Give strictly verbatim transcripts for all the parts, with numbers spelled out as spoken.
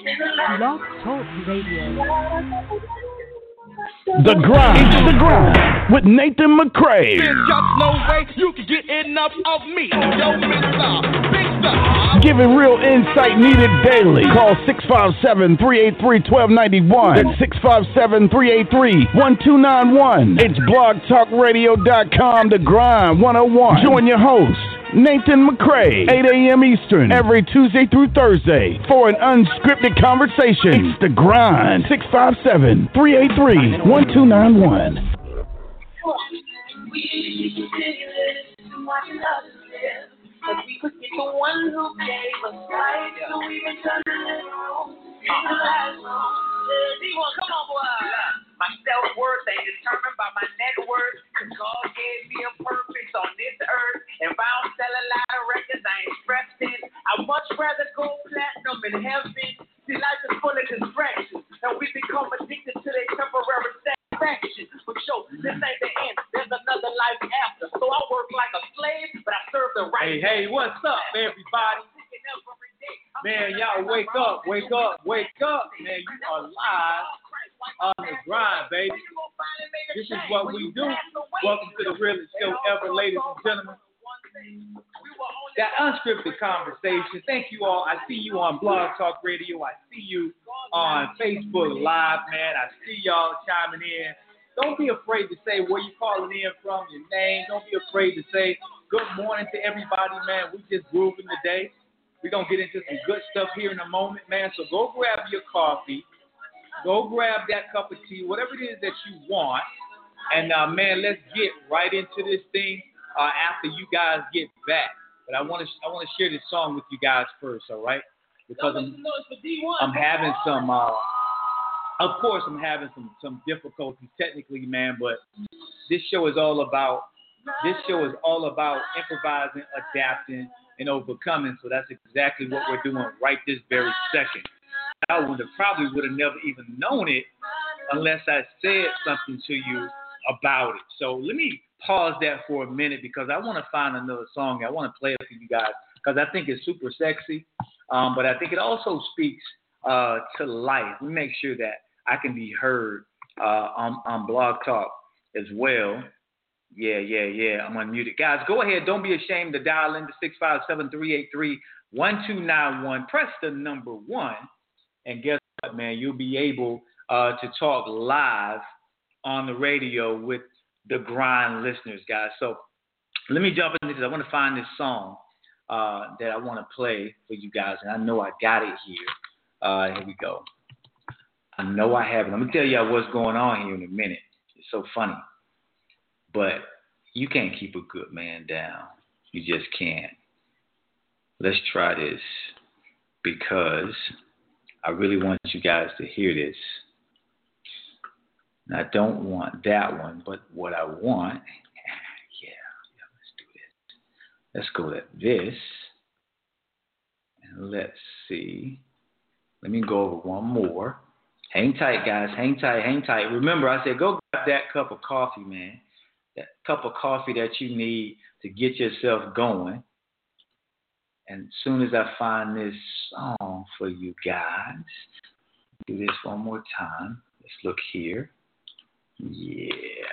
Blog Talk Radio. The Grind, the Grind with Nathan McCray. There's just no way you can get enough of me. Yo, Mister Big Star. Giving real insight needed daily. Call six five seven, three eight three, one two nine one. That's six five seven, three eight three, one two nine one. It's blog talk radio dot com, The Grind one oh one. Join your host, Nathan McCray, eight a.m. Eastern, every Tuesday through Thursday for an unscripted conversation. It's The Grind, six five seven, three eight three, one two nine one. But we could get the one who gave us life, so we been turning it on. Come on, boy. My self-worth ain't determined by my net worth, cause God gave me a purpose on this earth. If I don't sell a lot of records, I ain't stressed in. I'd much rather go platinum in heaven. See, life is full of distractions, and we become addicted to their temporary satisfaction. But yo, this ain't the end. There's another life after. So I work like a slave, but I serve the right. Hey, hey, what's up, everybody? Man, y'all wake up, wake up, wake up. Man, you are live on The Grind, baby. This is what we do. Welcome to the realest show ever, ladies and gentlemen. That unscripted conversation. Thank you all. I see you on Blog Talk Radio. I see you on Facebook Live, man. I see y'all chiming in. Don't be afraid to say where you're calling in from, your name. Don't be afraid to say good morning to everybody, man. We just grooving today. We're going to get into some good stuff here in a moment, man. So go grab your coffee. Go grab that cup of tea, whatever it is that you want. And, uh, man, let's get right into this thing uh, after you guys get back. But I want to I want to share this song with you guys first, all right? Because I'm, I'm having some, uh, of course, I'm having some, some difficulties technically, man. But this show is all about, this show is all about improvising, adapting, and overcoming. So that's exactly what we're doing right this very second. I would have probably would have never even known it unless I said something to you about it. So let me pause that for a minute because I want to find another song. I want to play it for you guys because I think it's super sexy, um, but I think it also speaks uh, to life. We make sure that I can be heard uh, on, on Blog Talk as well. Yeah, yeah, yeah. I'm unmuted. Guys, go ahead. Don't be ashamed to dial into six five seven, three eight three, one two nine one. Press the number one. And guess what, man? You'll be able uh, to talk live on the radio with the Grind listeners, guys. So let me jump into this. I want to find this song uh, that I want to play for you guys. And I know I got it here. Uh, here we go. I know I have it. I'm going to tell you what's going on here in a minute. It's so funny. But you can't keep a good man down. You just can't. Let's try this because I really want you guys to hear this. And I don't want that one, but what I want, yeah, yeah, let's do this. Let's go at this. And let's see. Let me go over one more. Hang tight, guys. Hang tight, hang tight. Remember, I said go grab that cup of coffee, man. That cup of coffee that you need to get yourself going. And as soon as I find this song for you guys, do this one more time. Let's look here. Yeah.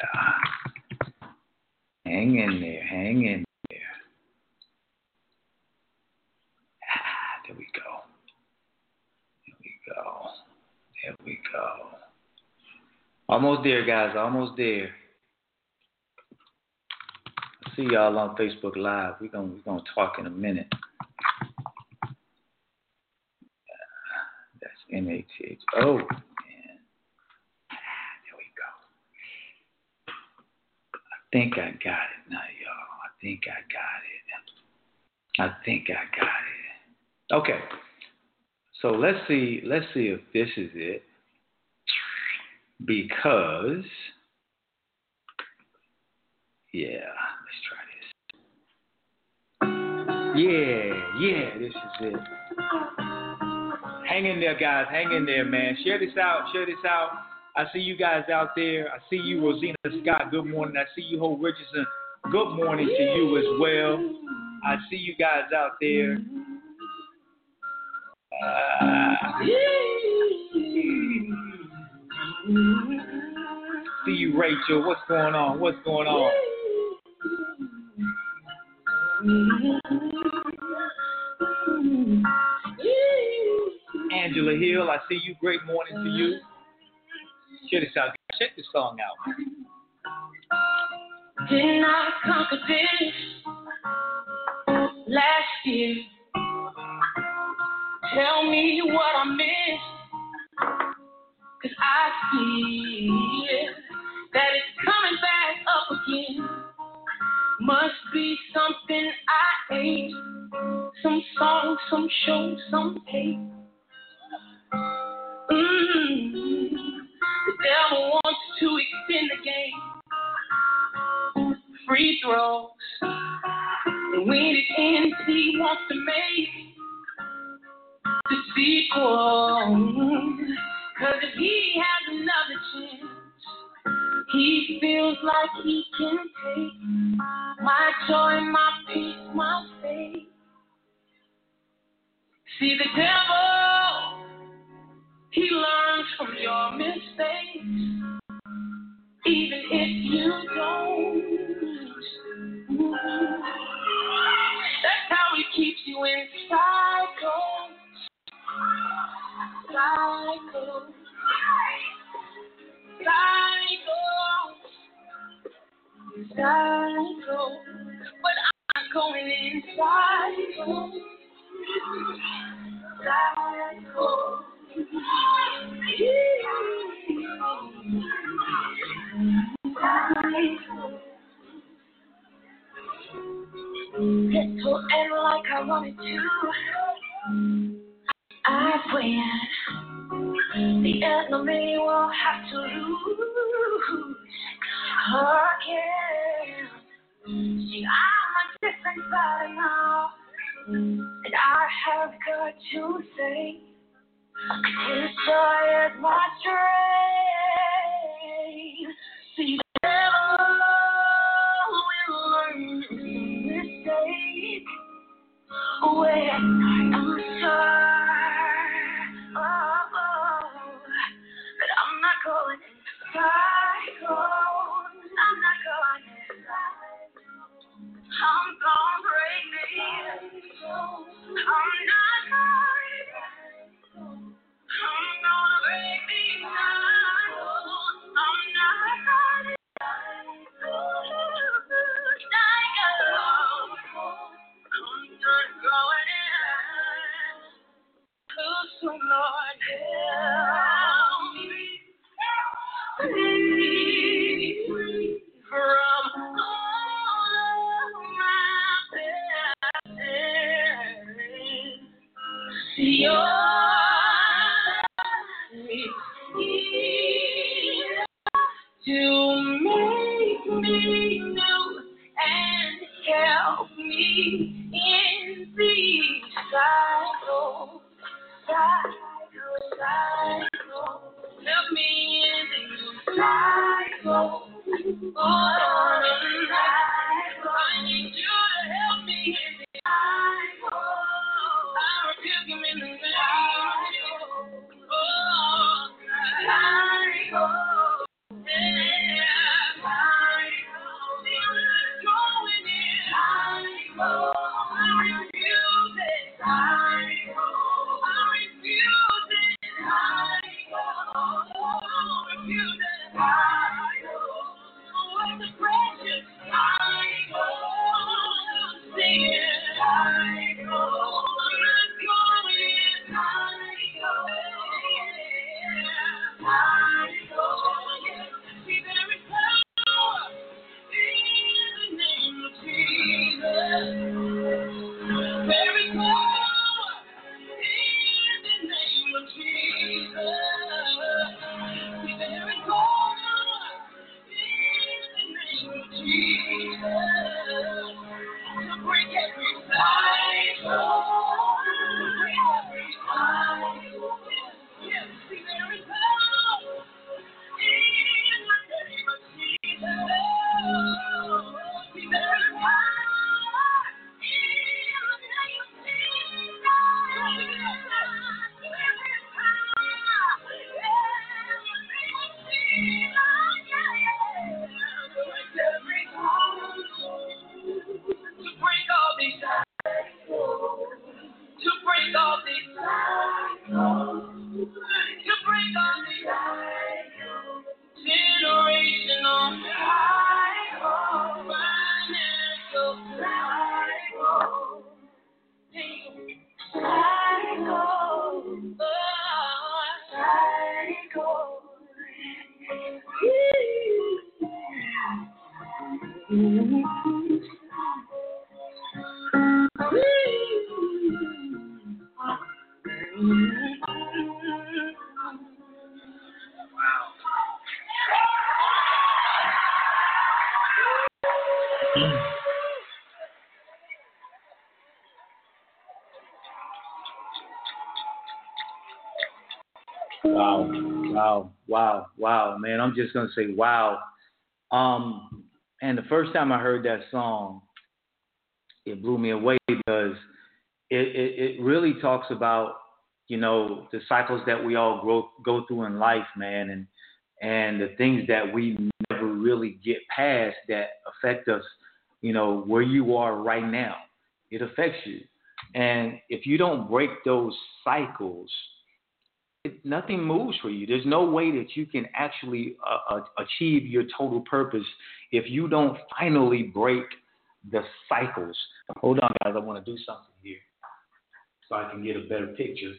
Hang in there. Hang in there. Ah, there we go. There we go. There we go. Almost there, guys. Almost there. I'll see y'all on Facebook Live. We're gonna we're gonna talk in a minute. That's M A T H O. Man. There we go. I think I got it now, y'all. I think I got it. I think I got it. Okay. So let's see. Let's see if this is it. Because, yeah, let's try this. Yeah, yeah, this is it. Hang in there, guys. Hang in there, man. Share this out. Share this out. I see you guys out there. I see you, Rosina Scott. Good morning. I see you, Hope Richardson. Good morning to you as well. I see you guys out there. Uh, Rachel, what's going on? What's going on? Angela Hill, I see you. Great morning to you. Check this out. Check this song out. Didn't I conquer this last year? Tell me what I missed, 'cause I see that it's coming back up again. Must be something I ate, some song, some show, some hate. Mm-hmm. The devil wants to extend the game. Free throws. And when it ends, he wants to make the sequel. 'Cause if he has another chance, he feels like he can take my joy, my peace, my faith. See, the devil, he learns from your mistakes, even if you don't. That's how he keeps you in cycles. Cycles. Cycles. Cycles. But I'm going in cycles. Cycles. It will end like I wanted to. I win. The enemy will have to lose again. See, I'm a different body now, and I have got to say, his joy is my strength. See, the devil will learn mistake when I'm sorry. Oh, oh, but I'm not going in cycles. I'm not going in cycles. I'm gonna break me. I'm not going. I'm gonna break me down. You break all the cycles, generational cycles, financial cycles, cycles, oh, cycles. Wow, wow, wow, wow, man. I'm just going to say wow. Um, and the first time I heard that song, it blew me away because it, it, it really talks about, you know, the cycles that we all grow, go through in life, man, and and the things that we never really get past that affect us, you know, where you are right now. It affects you. And if you don't break those cycles, it, nothing moves for you. There's no way that you can actually uh, uh, achieve your total purpose if you don't finally break the cycles. Hold on, guys. I want to do something here so I can get a better picture.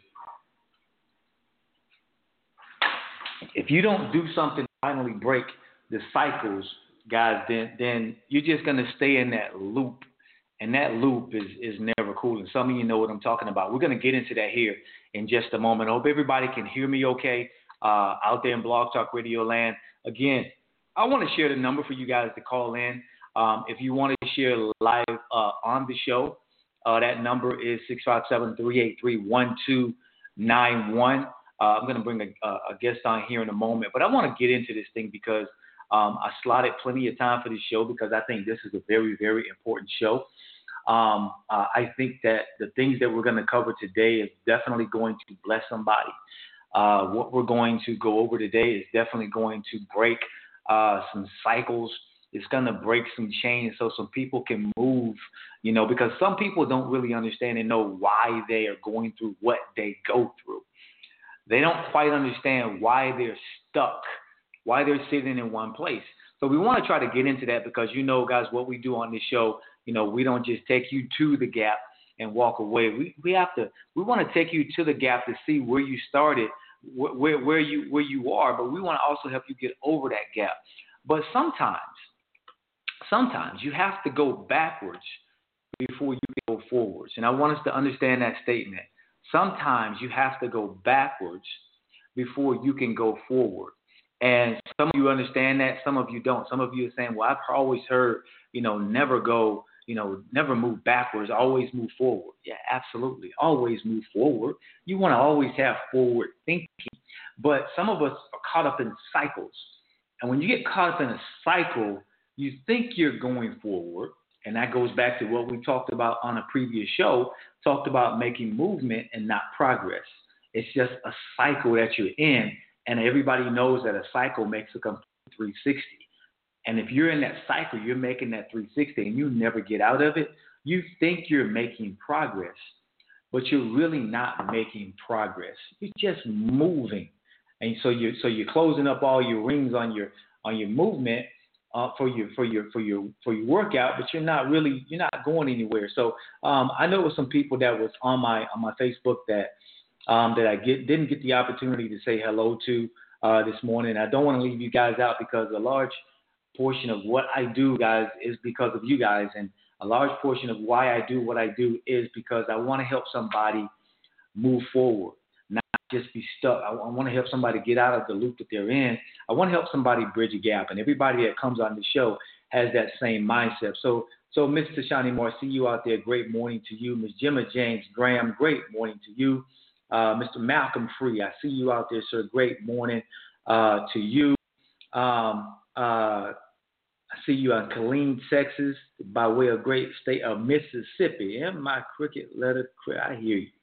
If you don't do something to finally break the cycles, guys, then then you're just going to stay in that loop. And that loop is, is never cool. And some of you know what I'm talking about. We're going to get into that here in just a moment. I hope everybody can hear me okay uh, out there in Blog Talk Radio land. Again, I want to share the number for you guys to call in. Um, if you want to share live uh, on the show, uh, that number is six five seven, three eight three, one two nine one. Uh, I'm going to bring a, a guest on here in a moment. But I want to get into this thing because um, I slotted plenty of time for this show because I think this is a very, very important show. Um, uh, I think that the things that we're going to cover today is definitely going to bless somebody. Uh, what we're going to go over today is definitely going to break uh, some cycles. It's going to break some chains so some people can move, you know, because some people don't really understand and know why they are going through what they go through. They don't quite understand why they're stuck, why they're sitting in one place. So we want to try to get into that because, you know, guys, what we do on this show, you know, we don't just take you to the gap and walk away. We we have to, we want to take you to the gap to see where you started, wh- where where you where you are, but we want to also help you get over that gap. But sometimes, sometimes you have to go backwards before you can go forwards. And I want us to understand that statement. Sometimes you have to go backwards before you can go forward. And some of you understand that, some of you don't. Some of you are saying, well, I've always heard, you know, never go, you know, never move backwards, always move forward. Yeah, absolutely. Always move forward. You want to always have forward thinking. But some of us are caught up in cycles. And when you get caught up in a cycle, you think you're going forward. And that goes back to what we talked about on a previous show, talked about making movement and not progress. It's just a cycle that you're in. And everybody knows that a cycle makes a complete three sixty. And if you're in that cycle, you're making that three sixty and you never get out of it, you think you're making progress, but you're really not making progress. You're just moving. And so you're so you're closing up all your rings on your on your movement uh, for your for your for your for your workout, but you're not really you're not going anywhere. So um, I know it was some people that was on my on my Facebook that Um, that I get, didn't get the opportunity to say hello to uh, this morning. I don't want to leave you guys out because a large portion of what I do, guys, is because of you guys. And a large portion of why I do what I do is because I want to help somebody move forward, not just be stuck. I, I want to help somebody get out of the loop that they're in. I want to help somebody bridge a gap. And everybody that comes on the show has that same mindset. So, so Miss Tashani Moore, I see you out there. Great morning to you. Miss Gemma James Graham, great morning to you. Uh, Mister Malcolm Free, I see you out there, sir. Great morning uh, to you. Um, uh, I see you in Killeen, Texas, by way of great state of Mississippi. In my cricket letter, I hear you.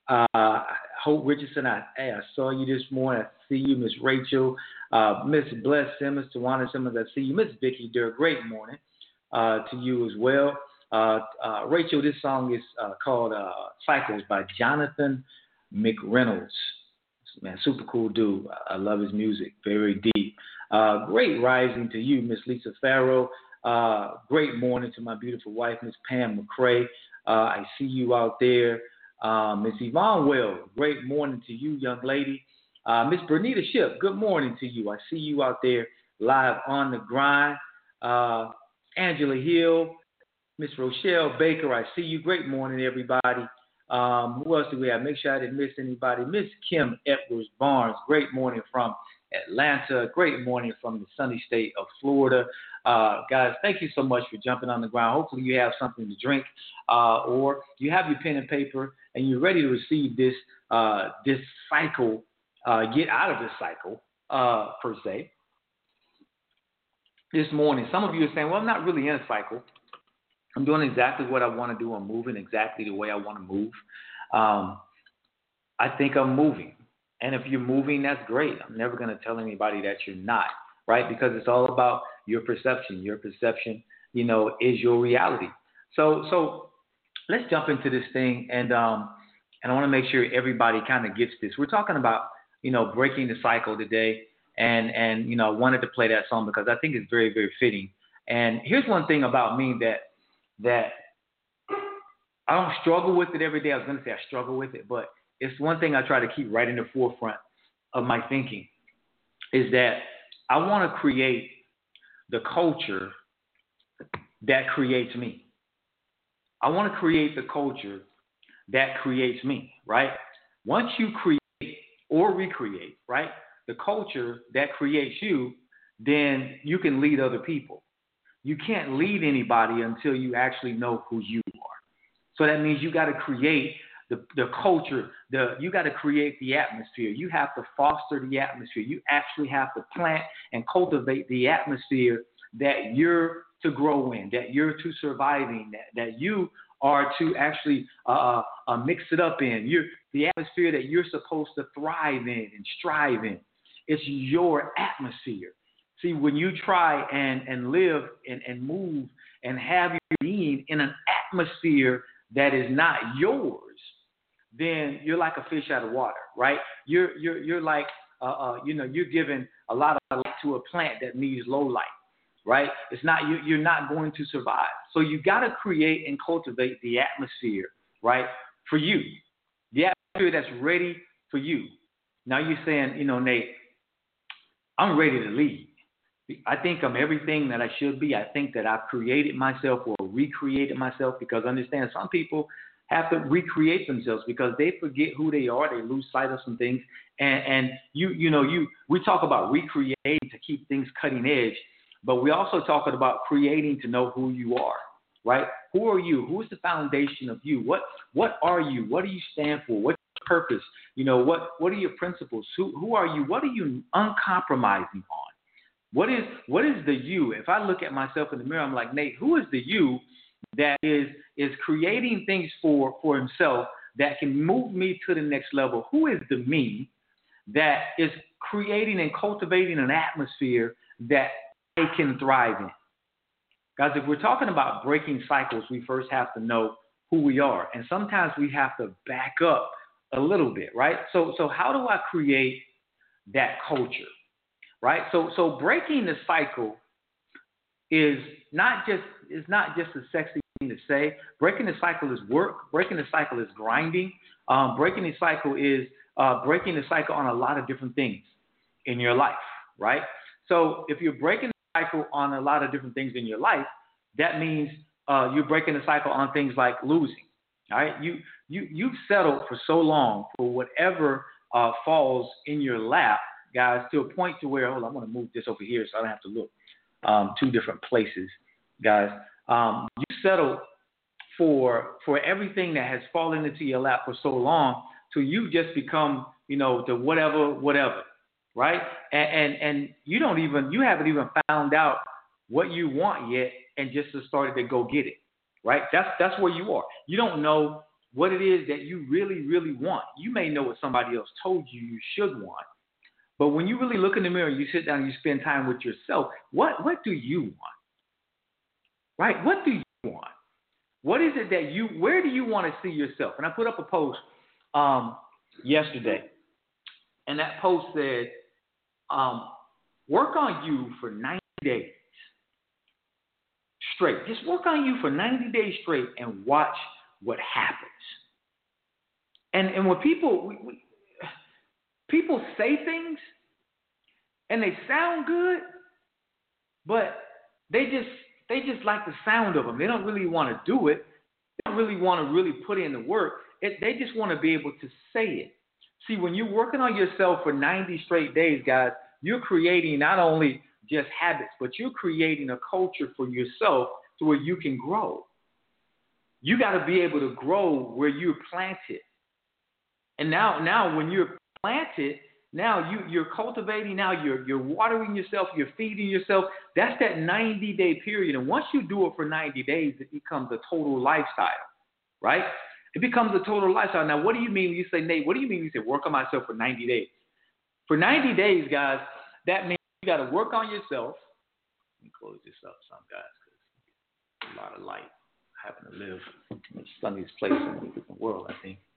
Uh, Hope Richardson, I, hey, I saw you this morning. I see you, Miss Rachel, uh, Miss Bless Simmons, Tawana Simmons. I see you, Miss Vicky Durr. Great morning uh, to you as well. Uh, uh, Rachel, this song is uh, called uh, Cycles by Jonathan McReynolds. man, super cool dude. I, I love his music, very deep. Uh, great rising to you, Miss Lisa Farrow. Uh, great morning to my beautiful wife, Miss Pam McCray. Uh, I see you out there. Uh, Miss Yvonne Well, great morning to you, young lady. Uh, Miss Bernita Ship, good morning to you. I see you out there live on the grind. Uh, Angela Hill, Miss Rochelle Baker, I see you. Great morning, everybody. Um, who else do we have? Make sure I didn't miss anybody. Miss Kim Edwards Barnes, great morning from Atlanta. Great morning from the sunny state of Florida. Uh, guys, thank you so much for jumping on the ground. Hopefully you have something to drink uh, or you have your pen and paper and you're ready to receive this uh, this cycle, uh, get out of this cycle, uh, per se. This morning, some of you are saying, well, I'm not really in a cycle. I'm doing exactly what I want to do. I'm moving exactly the way I want to move. Um, I think I'm moving. And if you're moving, that's great. I'm never going to tell anybody that you're not, right? Because it's all about your perception. Your perception, you know, is your reality. So so let's jump into this thing. And, um, and I want to make sure everybody kind of gets this. We're talking about, you know, breaking the cycle today. And, and, you know, I wanted to play that song because I think it's very, very fitting. And here's one thing about me that, that I don't struggle with it every day. I was going to say I struggle with it, but it's one thing I try to keep right in the forefront of my thinking is that I want to create the culture that creates me. I want to create the culture that creates me, right? Once you create or recreate, right, the culture that creates you, then you can lead other people. You can't lead anybody until you actually know who you are. So that means you got to create the, the culture, the you got to create the atmosphere. You have to foster the atmosphere. You actually have to plant and cultivate the atmosphere that you're to grow in, that you're to survive in, that, that you are to actually uh, uh, mix it up in. You're, the atmosphere that you're supposed to thrive in and strive in. It's your atmosphere. See, when you try and, and live and, and move and have your being in an atmosphere that is not yours, then you're like a fish out of water, right? You're you're you're like uh, uh you know you're giving a lot of light to a plant that needs low light, right? It's not you you're not going to survive. So you got to create and cultivate the atmosphere, right, for you, the atmosphere that's ready for you. Now you're saying, you know, Nate, I'm ready to lead. I think I'm everything that I should be. I think that I've created myself or recreated myself because understand some people have to recreate themselves because they forget who they are. They lose sight of some things. And, and you, you know, you, we talk about recreating to keep things cutting edge, but we also talk about creating to know who you are, right? Who are you? Who is the foundation of you? What, what are you? What do you stand for? What's your purpose? You know, what, what are your principles? Who, who are you? What are you uncompromising on? What is what is the you? If I look at myself in the mirror, I'm like, Nate, who is the you that is is creating things for, for himself that can move me to the next level? Who is the me that is creating and cultivating an atmosphere that I can thrive in? Guys, if we're talking about breaking cycles, we first have to know who we are. And sometimes we have to back up a little bit, right? So so how do I create that culture? Right, so so breaking the cycle is not just is not just a sexy thing to say. Breaking the cycle is work. Breaking the cycle is grinding. Um, breaking the cycle is uh, breaking the cycle on a lot of different things in your life. Right. So if you're breaking the cycle on a lot of different things in your life, that means uh, you're breaking the cycle on things like losing. All right, you you you've settled for so long for whatever uh, falls in your lap. Guys, to a point to where, hold on, I want to move this over here so I don't have to look um, two different places, guys. Um, you settled for for everything that has fallen into your lap for so long till you just become, you know, the whatever, whatever, right? And, and and you don't even, you haven't even found out what you want yet and just started to go get it, right? That's that's where you are. You don't know what it is that you really, really want. You may know what somebody else told you you should want. But when you really look in the mirror, you sit down and you spend time with yourself, what, what do you want? Right? What do you want? What is it that you, where do you want to see yourself? And I put up a post um, yesterday. And that post said, um, work on you for ninety days straight. Just work on you for ninety days straight and watch what happens. And and when people we, we, people say things and they sound good, but they just they just like the sound of them. They don't really want to do it. They don't really want to really put in the work. It, they just want to be able to say it. See, when you're working on yourself for ninety straight days, guys, you're creating not only just habits, but you're creating a culture for yourself to where you can grow. You got to be able to grow where you're planted. And now, now when you're planted, now you, you're cultivating, now you're, you're watering yourself, you're feeding yourself. That's that ninety-day period. And once you do it for ninety days, it becomes a total lifestyle, right? It becomes a total lifestyle. Now, what do you mean when you say, Nate, what do you mean when you say work on myself for ninety days? For ninety days, guys, that means you got to work on yourself. Let me close this up some, guys, because a lot of light. I happen to live in the sunniest place in the world, I think.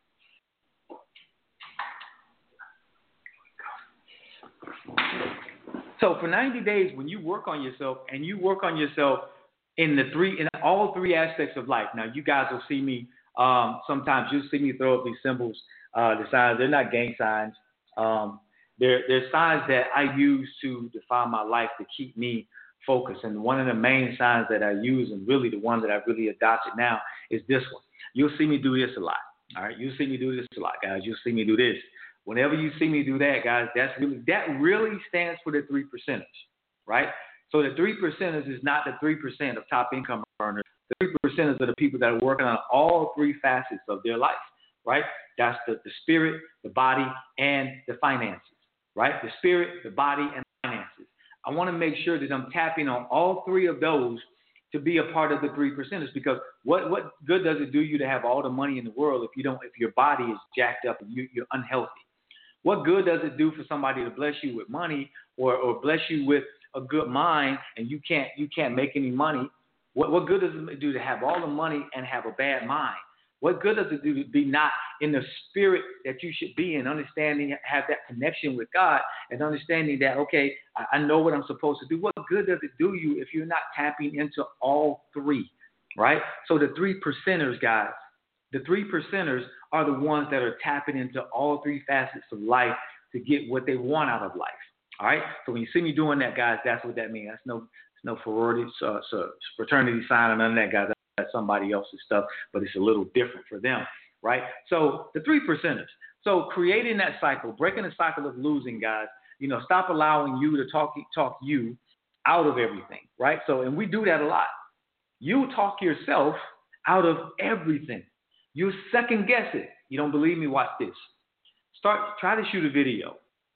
So for ninety days, when you work on yourself, and you work on yourself in the three, in all three aspects of life. Now, you guys will see me. Um, sometimes you'll see me throw up these symbols, uh, the signs. They're not gang signs. Um, they're, they're signs that I use to define my life to keep me focused. And one of the main signs that I use, and really the one that I've really adopted now, is this one. You'll see me do this a lot. All right, you'll see me do this a lot, guys. You'll see me do this. Whenever you see me do that, guys, that's really that really stands for the three percenters, right? So the three percenters is not the three percent of top income earners. The three percenters are the people that are working on all three facets of their life, right? That's the, the spirit, the body, and the finances, right? The spirit, the body, and the finances. I want to make sure that I'm tapping on all three of those to be a part of the three percenters, because what, what good does it do you to have all the money in the world if you don't, if your body is jacked up and you, you're unhealthy? What good does it do for somebody to bless you with money or, or bless you with a good mind and you can't you can't make any money? What what good does it do to have all the money and have a bad mind? What good does it do to be not in the spirit that you should be in, understanding, have that connection with God and understanding that, okay, I, I know what I'm supposed to do. What good does it do you if you're not tapping into all three, right? So the three percenters, guys, the three percenters are the ones that are tapping into all three facets of life to get what they want out of life. All right. So when you see me doing that, guys, that's what that means. That's no, it's no sorority, uh, so fraternity sign or none of that, guys. That's somebody else's stuff, but it's a little different for them, right? So the three percenters. So creating that cycle, breaking the cycle of losing, guys. You know, stop allowing you to talk talk you out of everything, right? So, and we do that a lot. You talk yourself out of everything. You second guess it. You don't believe me? Watch this. Start, try to shoot a video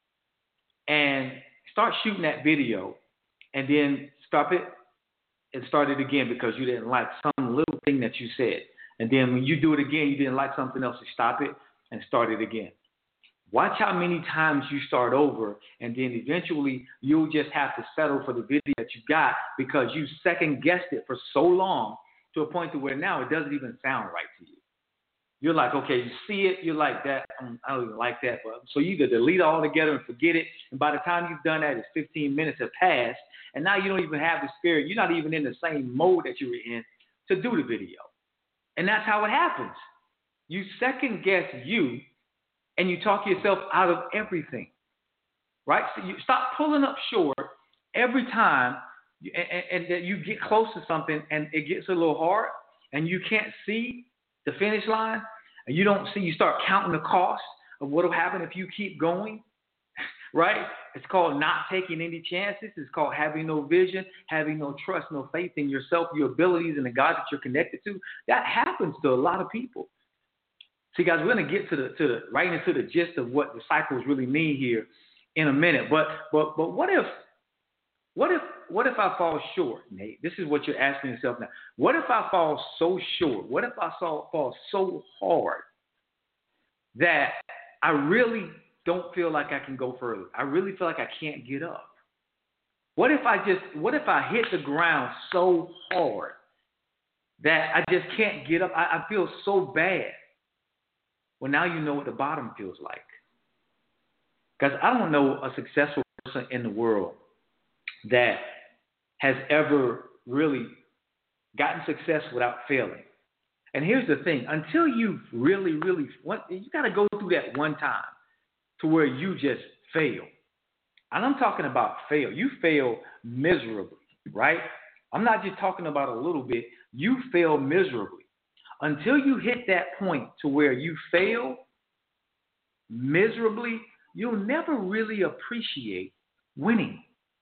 and start shooting that video and then stop it and start it again because you didn't like some little thing that you said. And then when you do it again, you didn't like something else, you stop it and start it again. Watch how many times you start over, and then eventually you'll just have to settle for the video that you got because you second guessed it for so long to a point to where now it doesn't even sound right to you. You're like, okay, you see it, you're like that. I don't even like that. But so you either delete it all together and forget it. And by the time you've done that, it's fifteen minutes have passed. And now you don't even have the spirit. You're not even in the same mode that you were in to do the video. And that's how it happens. You second guess you and you talk yourself out of everything, right? So you stop pulling up short every time you, and, and, and you get close to something and it gets a little hard and you can't see the finish line, and you don't see, you start counting the cost of what will happen if you keep going, right? It's called not taking any chances. It's called having no vision, having no trust, no faith in yourself, your abilities, and the God that you're connected to. That happens to a lot of people. See, guys, we're going to get to the to the right into the gist of what the cycles really mean here in a minute. But but but what if what if what if I fall short, Nate? This is what you're asking yourself now. What if I fall so short? What if I fall so hard that I really don't feel like I can go further? I really feel like I can't get up. What if I just what if I hit the ground so hard that I just can't get up? I, I feel so bad. Well, now you know what the bottom feels like. Because I don't know a successful person in the world that has ever really gotten success without failing. And here's the thing. Until you've really, really, you got to go through that one time to where you just fail. And I'm talking about fail. You fail miserably, right? I'm not just talking about a little bit. You fail miserably. Until you hit that point to where you fail miserably, you'll never really appreciate winning.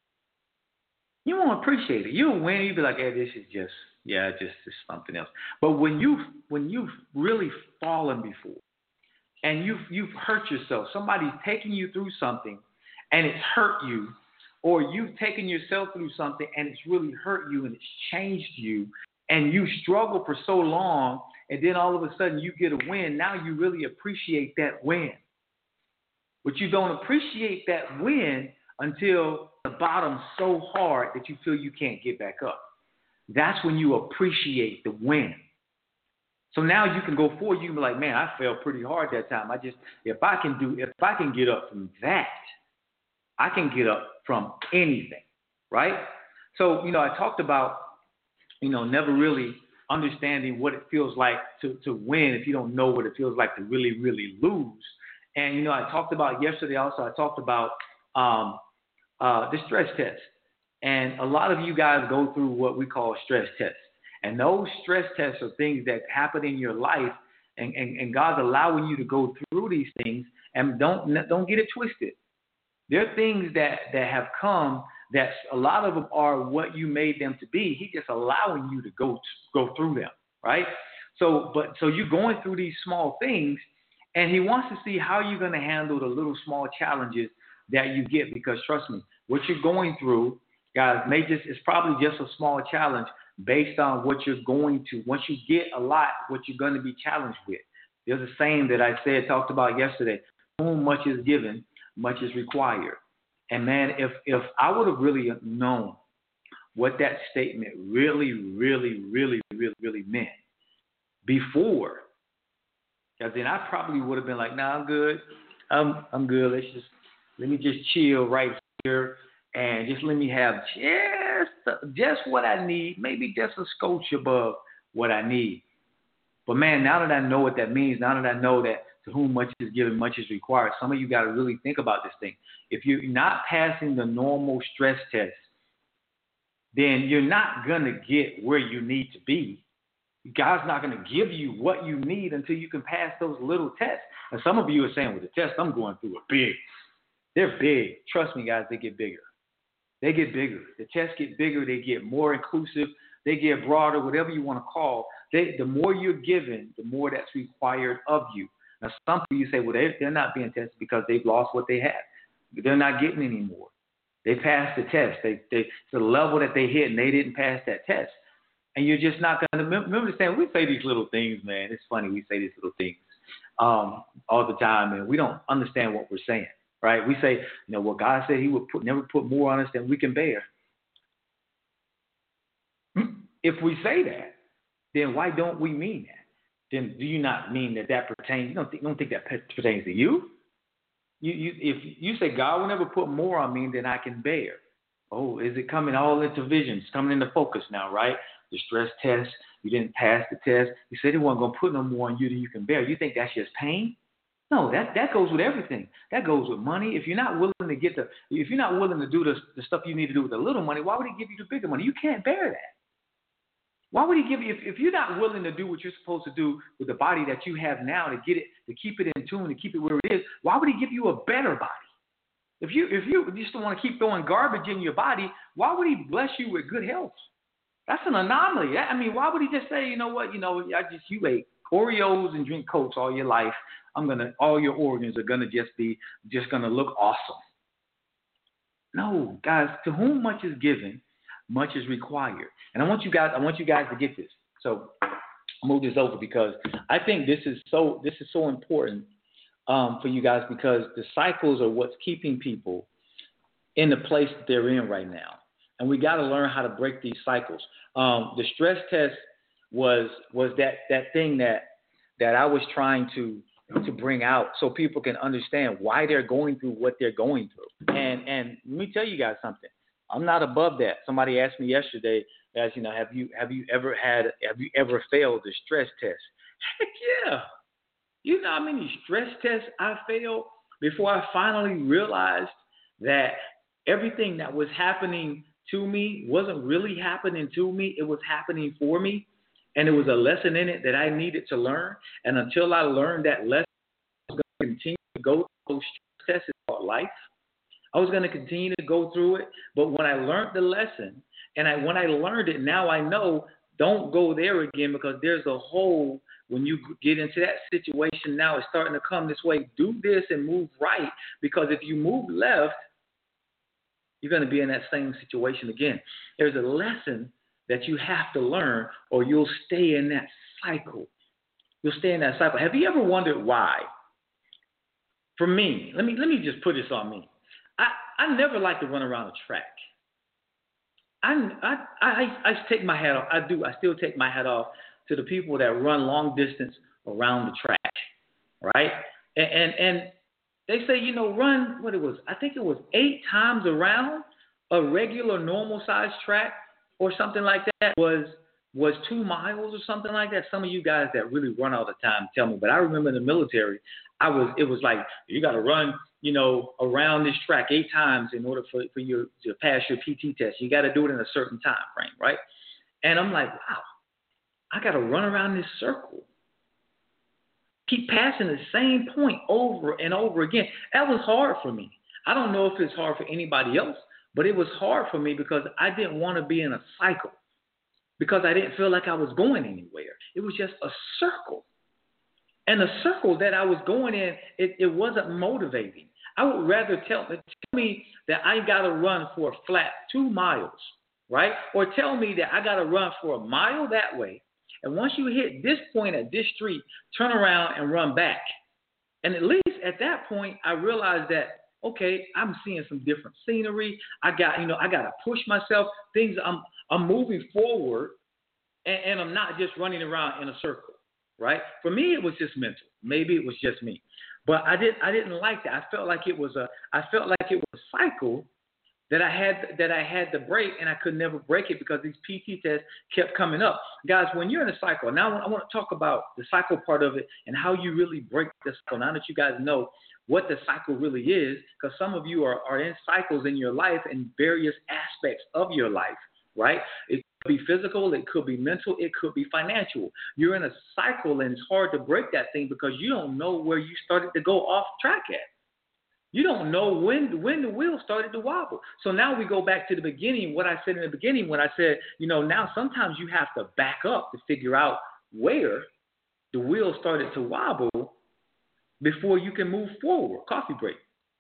You won't appreciate it. You'll win. You'll be like, hey, this is just, yeah, just, just something else. But when you've, when you've really fallen before and you've, you've hurt yourself, somebody's taking you through something and it's hurt you, or you've taken yourself through something and it's really hurt you and it's changed you, and you struggle for so long, and then all of a sudden you get a win, now you really appreciate that win. But you don't appreciate that win until the bottom's so hard that you feel you can't get back up. That's when you appreciate the win. So now you can go forward. You can be like, man, I fell pretty hard that time. I just, if I can do, if I can get up from that, I can get up from anything, right? So, you know, I talked about, you know, never really understanding what it feels like to, to win if you don't know what it feels like to really, really lose. And, you know, I talked about yesterday also, I talked about um, uh, the stress test. And a lot of you guys go through what we call stress tests. And those stress tests are things that happen in your life, and, and, and God's allowing you to go through these things. And don't don't get it twisted. There are things that, that have come that a lot of them are what you made them to be. He's just allowing you to go go through them, right? So, but so you're going through these small things, and he wants to see how you're going to handle the little small challenges that you get. Because trust me, what you're going through, guys, may just it's probably just a small challenge based on what you're going to. Once you get a lot, what you're going to be challenged with. There's a saying that I said talked about yesterday: "Whom much is given, much is required." And man, if if I would have really known what that statement really, really, really, really, really meant before, because then I probably would have been like, "Nah, I'm good. I'm I'm good. Let's just let me just chill right here and just let me have just just what I need, maybe just a scotch above what I need." But man, now that I know what that means, now that I know that to whom much is given, much is required, some of you got to really think about this thing. If you're not passing the normal stress test, then you're not going to get where you need to be. God's not going to give you what you need until you can pass those little tests. And some of you are saying, well, the tests I'm going through are big. They're big. Trust me, guys, they get bigger. They get bigger. The tests get bigger. They get more inclusive. They get broader, whatever you want to call. They, the more you're given, the more that's required of you. Now, some people you say, well, they, they're not being tested because they've lost what they had. They're not getting any more. They passed the test. They, they, the level that they hit, and they didn't pass that test. And you're just not going to remember saying, we say these little things, man. It's funny. We say these little things um, all the time, and we don't understand what we're saying, right? We say, you know, well, God said he would put, never put more on us than we can bear. If we say that, then why don't we mean that? Then do you not mean that that pertains? You don't think, you don't think that pertains to you? You, you? If you say God will never put more on me than I can bear. Oh, is it coming all into vision? It's coming into focus now, right? The stress test, you didn't pass the test. You said he wasn't going to put no more on you than you can bear. You think that's just pain? No, that, that goes with everything. That goes with money. If you're not willing to get the, if you're not willing to do the, the stuff you need to do with the little money, why would he give you the bigger money? You can't bear that. Why would he give you, if, if you're not willing to do what you're supposed to do with the body that you have now to get it, to keep it in tune, to keep it where it is, why would he give you a better body? If you if you just don't want to keep throwing garbage in your body, why would he bless you with good health? That's an anomaly. I mean, why would he just say, you know what, you know, I just you ate Oreos and drink Cokes all your life. I'm gonna all your organs are gonna just be just gonna look awesome. No, guys, to whom much is given, much is required. And I want you guys, I want you guys to get this. So I'll move this over because I think this is so this is so important um, for you guys, because the cycles are what's keeping people in the place that they're in right now. And we got to learn how to break these cycles. Um, the stress test was was that that thing that that I was trying to to bring out so people can understand why they're going through what they're going through. And and let me tell you guys something. I'm not above that. Somebody asked me yesterday, as you know, have you have you ever had have you ever failed a stress test? Heck yeah. You know how many stress tests I failed before I finally realized that everything that was happening to me wasn't really happening to me. It was happening for me. And there was a lesson in it that I needed to learn. And until I learned that lesson, I was going to continue to go through those stress tests called life. I was going to continue to go through it. But when I learned the lesson, and I, when I learned it, now I know don't go there again, because there's a hole when you get into that situation. Now it's starting to come this way. Do this and move right, because if you move left, you're going to be in that same situation again. There's a lesson that you have to learn, or you'll stay in that cycle. You'll stay in that cycle. Have you ever wondered why? For me, let me let me just put this on me. I, I never like to run around a track. I, I I I take my hat off. I do. I still take my hat off to the people that run long distance around the track, right? And and, and they say, you know, run what it was. I think it was eight times around a regular normal sized track, or something like that, was was two miles or something like that. Some of you guys that really run all the time tell me, but I remember in the military, I was it was like you got to run, you know, around this track eight times in order for, for you to pass your P T test. You got to do it in a certain time frame, right? And I'm like, wow, I got to run around this circle, keep passing the same point over and over again. That was hard for me. I don't know if it's hard for anybody else, but it was hard for me because I didn't want to be in a cycle, because I didn't feel like I was going anywhere. It was just a circle. And the circle that I was going in, it, it wasn't motivating. I would rather tell, tell me that I got to run for a flat two miles, right? Or tell me that I got to run for a mile that way. And once you hit this point at this street, turn around and run back. And at least at that point, I realized that, okay, I'm seeing some different scenery. I got, you know, I got to push myself. Things, I'm, I'm moving forward, and, and I'm not just running around in a circle, right? For me, it was just mental. Maybe it was just me, but I didn't, I didn't like that. I felt like it was a, I felt like it was a cycle that I had, that I had to break, and I could never break it because these P T tests kept coming up. Guys, when you're in a cycle, now I want to talk about the cycle part of it and how you really break the cycle. Now that you guys know what the cycle really is, because some of you are, are in cycles in your life in various aspects of your life, right? It could be physical, it could be mental, it could be financial. You're in a cycle, and it's hard to break that thing because you don't know where you started to go off track at. You don't know when when the wheel started to wobble. So now we go back to the beginning, what I said in the beginning when I said, you know, now sometimes you have to back up to figure out where the wheel started to wobble before you can move forward. Coffee break.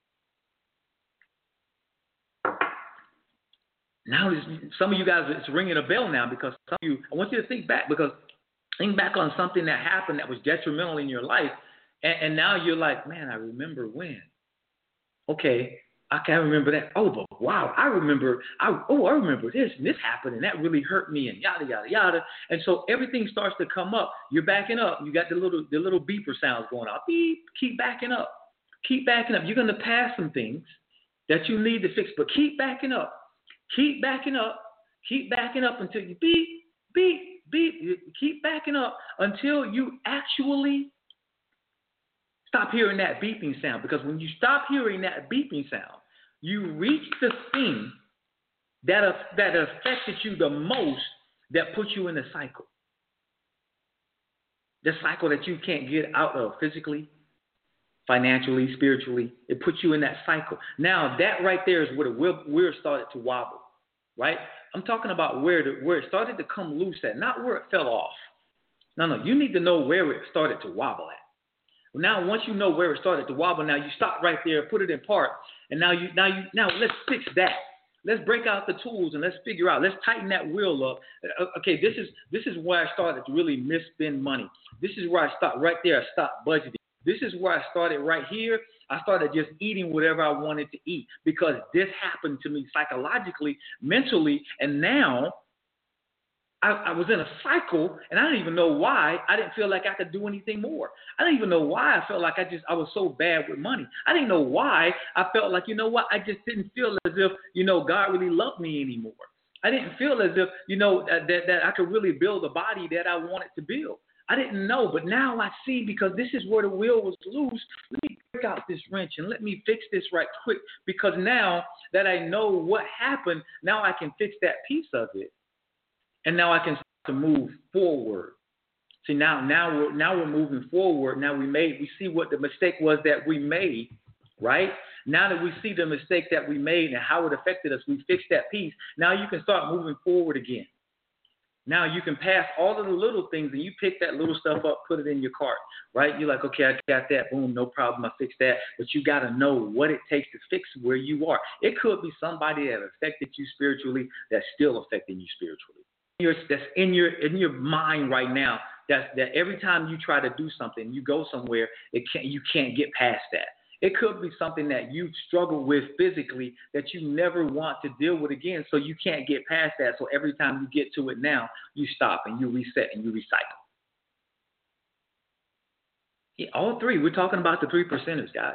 Now, some of you guys, it's ringing a bell now, because some of you, I want you to think back, because think back on something that happened that was detrimental in your life, and, and now you're like, man, I remember when. Okay, I can't remember that. Oh, but wow, I remember, I, oh, I remember this, and this happened, and that really hurt me, and yada, yada, yada. And so everything starts to come up. You're backing up. You got the little the little beeper sounds going off. Beep, keep backing up. Keep backing up. You're going to pass some things that you need to fix, but keep backing up. Keep backing up. Keep backing up until you beep, beep, beep. Keep backing up until you actually stop hearing that beeping sound, because when you stop hearing that beeping sound, you reach the thing that, uh, that affected you the most, that puts you in the cycle. The cycle that you can't get out of physically, financially, spiritually. It puts you in that cycle. Now, that right there is where the wheel, wheel started to wobble, right? I'm talking about where, the, where it started to come loose at, not where it fell off. No, no, you need to know where it started to wobble at. Now, once you know where it started to wobble, now you stop right there, put it in park, and now you, now you, now let's fix that. Let's break out the tools and let's figure out. Let's tighten that wheel up. Okay, this is this is where I started to really misspend money. This is where I stopped right there. I stopped budgeting. This is where I started right here. I started just eating whatever I wanted to eat because this happened to me psychologically, mentally, and now I, I was in a cycle, and I didn't even know why. I didn't feel like I could do anything more. I didn't even know why I felt like I just I was so bad with money. I didn't know why I felt like, you know what, I just didn't feel as if, you know, God really loved me anymore. I didn't feel as if, you know, that, that, that I could really build a body that I wanted to build. I didn't know, but now I see, because this is where the will was loose. Let me break out this wrench and let me fix this right quick, because now that I know what happened, now I can fix that piece of it. And now I can start to move forward. See, now, now we're now we're moving forward. Now we made we see what the mistake was that we made, right? Now that we see the mistake that we made and how it affected us, we fixed that piece. Now you can start moving forward again. Now you can pass all of the little things and you pick that little stuff up, put it in your cart, right? You're like, okay, I got that. Boom, no problem. I fixed that. But you got to know what it takes to fix where you are. It could be somebody that affected you spiritually that's still affecting you spiritually. That's in your in your mind right now. That's that every time you try to do something, you go somewhere, it can't you can't get past that. It could be something that you struggle with physically that you never want to deal with again, so you can't get past that. So every time you get to it now, you stop and you reset and you recycle. Yeah, all three. We're talking about the three percenters, guys.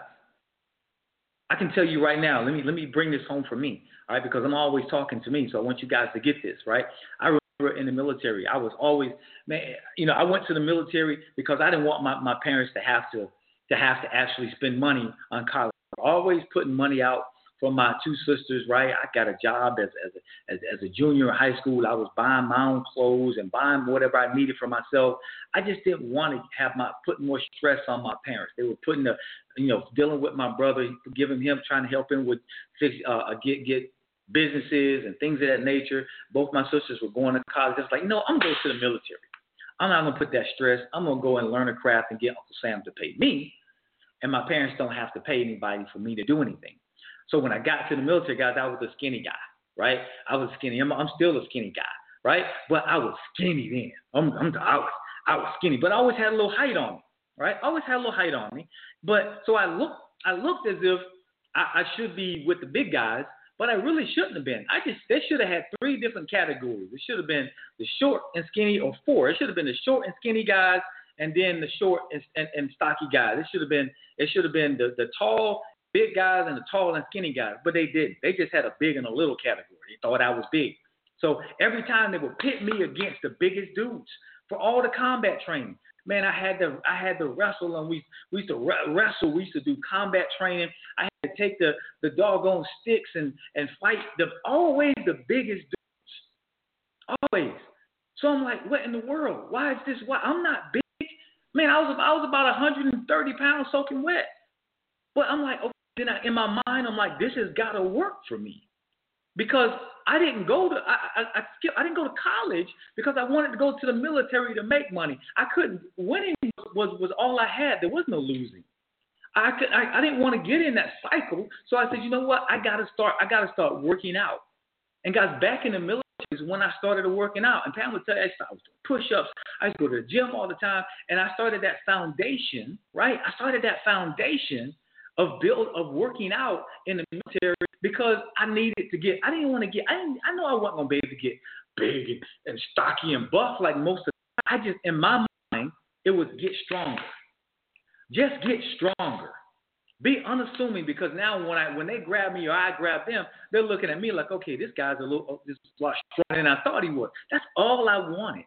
I can tell you right now. Let me let me bring this home for me, all right? Because I'm always talking to me, so I want you guys to get this, right? I in the military, I was always, man, you know, I went to the military because I didn't want my, my parents to have to to have to actually spend money on college. Always putting money out for my two sisters, right? I got a job as as a, as, as a junior in high school. I was buying my own clothes and buying whatever I needed for myself. I just didn't want to have my putting more stress on my parents. They were putting the, you know, dealing with my brother, giving him, trying to help him with fix, uh, get get. businesses and things of that nature. Both my sisters were going to college. It's like, no, I'm going to go to the military. I'm not going to put that stress. I'm going to go and learn a craft and get Uncle Sam to pay me. And my parents don't have to pay anybody for me to do anything. So when I got to the military, guys, I was a skinny guy, right? I was skinny. I'm, I'm still a skinny guy, right? But I was skinny then. I'm, I'm, I, was, I was skinny, but I always had a little height on me, right? I always had a little height on me. But so I looked, I looked as if I, I should be with the big guys, but I really shouldn't have been. I just they should have had three different categories. It should have been the short and skinny, or four. It should have been the short and skinny guys, and then the short and, and, and stocky guys. It should have been it should have been the, the tall, big guys and the tall and skinny guys. But they didn't. They just had a big and a little category. They thought I was big. So every time they would pit me against the biggest dudes for all the combat training. Man, I had to I had to wrestle, and we we used to re- wrestle. We used to do combat training. I had to take the, the doggone sticks and, and fight the always the biggest dudes, always. So I'm like, what in the world? Why is this? Why I'm not big? Man, I was I was about one hundred thirty pounds soaking wet. But I'm like, okay. Then I, in my mind, I'm like, this has got to work for me. Because I didn't go to I I, I, skip, I didn't go to college because I wanted to go to the military to make money. I couldn't. Winning was, was all I had. There was no losing. I could I, I didn't want to get in that cycle. So I said, you know what? I gotta start. I gotta start working out. And guys, back in the military is when I started working out. And Pam would tell you, I started doing push-ups. I used to go to the gym all the time. And I started that foundation. Right? I started that foundation of build of working out in the military. Because I needed to get, I didn't want to get, I didn't, I know I wasn't going to be able to get big and, and stocky and buff like most of the I just, in my mind, it was get stronger. Just get stronger. Be unassuming, because now when I when they grab me or I grab them, they're looking at me like, okay, this guy's a little, this is a lot stronger than I thought he was. That's all I wanted.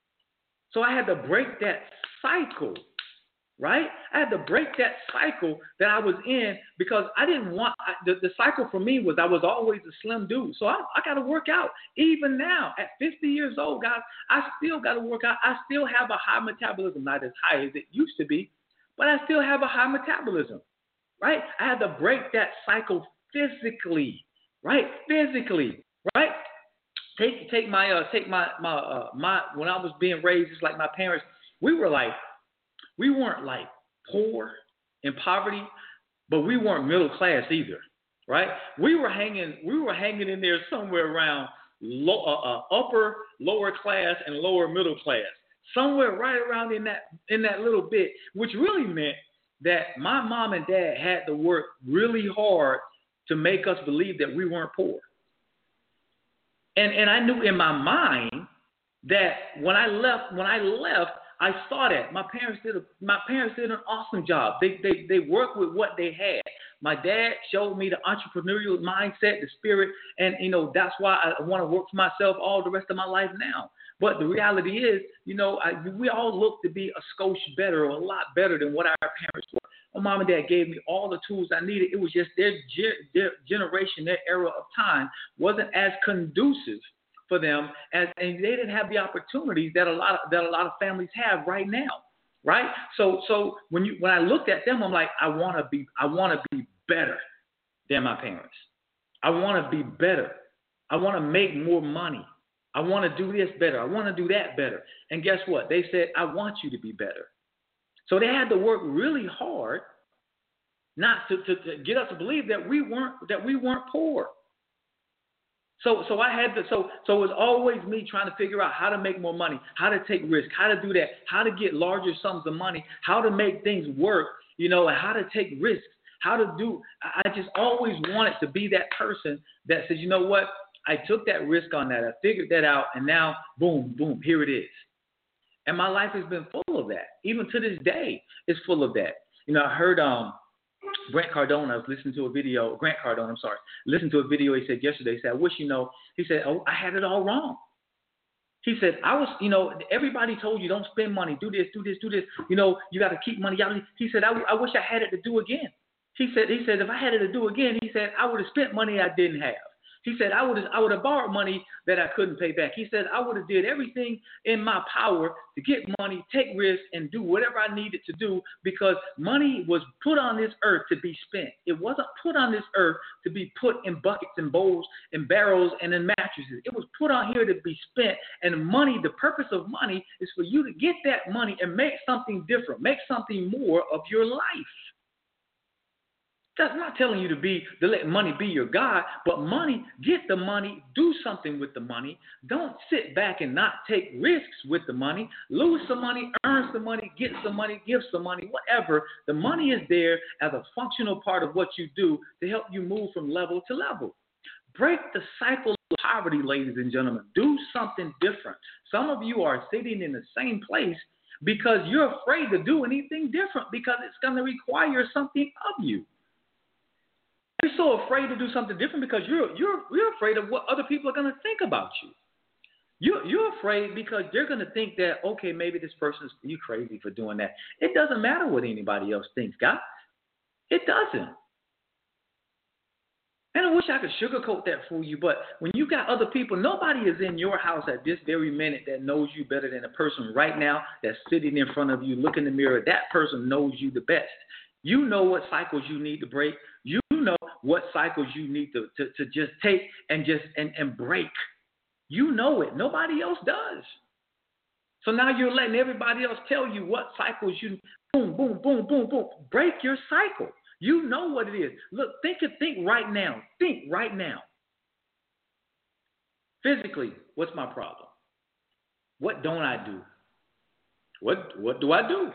So I had to break that cycle. Right? I had to break that cycle that I was in, because I didn't want I, the, the cycle for me was I was always a slim dude. So I, I got to work out. Even now at fifty years old, guys, I still got to work out. I still have a high metabolism, not as high as it used to be, but I still have a high metabolism. Right? I had to break that cycle physically. Right? Physically. Right? Take take my uh, take my my uh, my when I was being raised, just like my parents, we were like. We weren't like poor in poverty, but we weren't middle class either, right? We were hanging, we were hanging in there somewhere around low, uh, uh, upper, lower class, and lower middle class, somewhere right around in that in that little bit, which really meant that my mom and dad had to work really hard to make us believe that we weren't poor. And and I knew in my mind that when I left, when I left, I saw that my parents did a, my parents did an awesome job. They they they worked with what they had. My dad showed me the entrepreneurial mindset, the spirit, and you know that's why I want to work for myself all the rest of my life now. But the reality is, you know, I, we all look to be a skosh better or a lot better than what our parents were. My mom and dad gave me all the tools I needed. It was just their, their generation, their era of time wasn't as conducive for them, as and they didn't have the opportunities that a lot of that a lot of families have right now, right? So so when you when I looked at them, I'm like, I want to be I want to be better than my parents. I want to be better. I want to make more money. I want to do this better. I want to do that better. And guess what? They said, I want you to be better. So they had to work really hard not to, to, to get us to believe that we weren't that we weren't poor. So so I had to so so it was always me trying to figure out how to make more money, how to take risks, how to do that, how to get larger sums of money, how to make things work, you know, and how to take risks, how to do. I just always wanted to be that person that says, you know what, I took that risk on that, I figured that out, and now boom, boom, here it is. And my life has been full of that. Even to this day, it's full of that. You know, I heard um. Grant Cardone, I was listening to a video, Grant Cardone, I'm sorry, listened to a video he said yesterday. He said, I wish you know, he said, oh, I had it all wrong. He said, I was, you know, everybody told you don't spend money, do this, do this, do this. You know, you got to keep money out. He said, I, I wish I had it to do again. He said, he said, if I had it to do again, he said, I would have spent money I didn't have. He said, I would have I would have borrowed money that I couldn't pay back. He said, I would have did everything in my power to get money, take risks, and do whatever I needed to do because money was put on this earth to be spent. It wasn't put on this earth to be put in buckets and bowls and barrels and in mattresses. It was put on here to be spent. And money, the purpose of money is for you to get that money and make something different, make something more of your life. That's not telling you to be to let money be your God, but money, get the money, do something with the money. Don't sit back and not take risks with the money. Lose some money, earn some money, get some money, give some money, whatever. The money is there as a functional part of what you do to help you move from level to level. Break the cycle of poverty, ladies and gentlemen. Do something different. Some of you are sitting in the same place because you're afraid to do anything different because it's going to require something of you. You're so afraid to do something different because you're you're you're afraid of what other people are going to think about you. You're, you're afraid because they're going to think that, okay, maybe this person's you crazy for doing that. It doesn't matter what anybody else thinks, guys. It doesn't. And I wish I could sugarcoat that for you, but when you got other people, nobody is in your house at this very minute that knows you better than the person right now that's sitting in front of you, look in the mirror. That person knows you the best. You know what cycles you need to break. You know what cycles you need to, to, to just take and just and, and break. You know it. Nobody else does. So now you're letting everybody else tell you what cycles you boom, boom, boom, boom, boom. Break your cycle. You know what it is. Look, think and think right now. Think right now. Physically, what's my problem? What don't I do? What what do I do?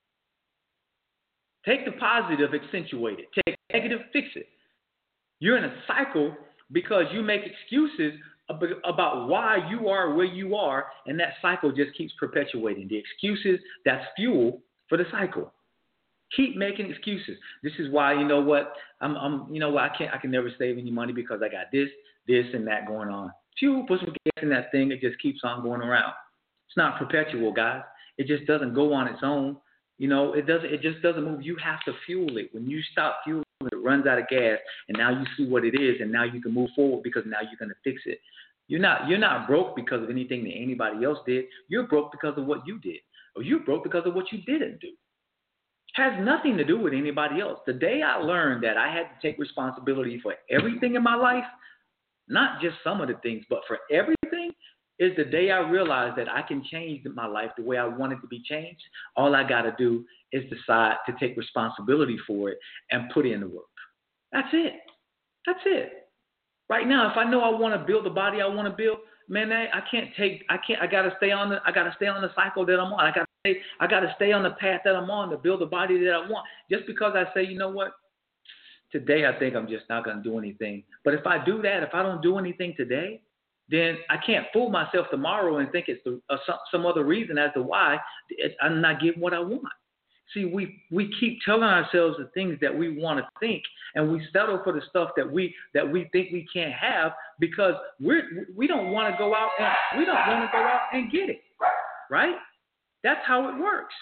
Take the positive, accentuate it. Take the negative, fix it. You're in a cycle because you make excuses about why you are where you are, and that cycle just keeps perpetuating. The excuses, that's fuel for the cycle. Keep making excuses. This is why, you know what, I'm, I'm, you know what, I can't, I can never save any money because I got this, this, and that going on. Fuel, put some gas in that thing, it just keeps on going around. It's not perpetual, guys. It just doesn't go on its own. You know, it doesn't. It just doesn't move. You have to fuel it. When you stop fueling, it runs out of gas, and now you see what it is, and now you can move forward because now you're going to fix it. You're not. You're not broke because of anything that anybody else did. You're broke because of what you did, or you're broke because of what you didn't do. Has nothing to do with anybody else. The day I learned that I had to take responsibility for everything in my life, not just some of the things, but for everything, is the day I realized that I can change my life the way I want it to be changed. All I got to do is decide to take responsibility for it and put in the work. That's it. That's it. Right now, if I know I want to build the body I want to build, man, I, I can't take. I can't. I got to stay on the. I got to stay on the cycle that I'm on. I got to stay. I got to stay on the path that I'm on to build the body that I want. Just because I say, you know what, today I think I'm just not going to do anything. But if I do that, if I don't do anything today, then I can't fool myself tomorrow and think it's the, uh, some, some other reason as to why I'm not getting what I want. See, we, we keep telling ourselves the things that we want to think, and we settle for the stuff that we that we think we can't have because we're we don't want to go out and we don't want to go out and get it, right? That's how it works.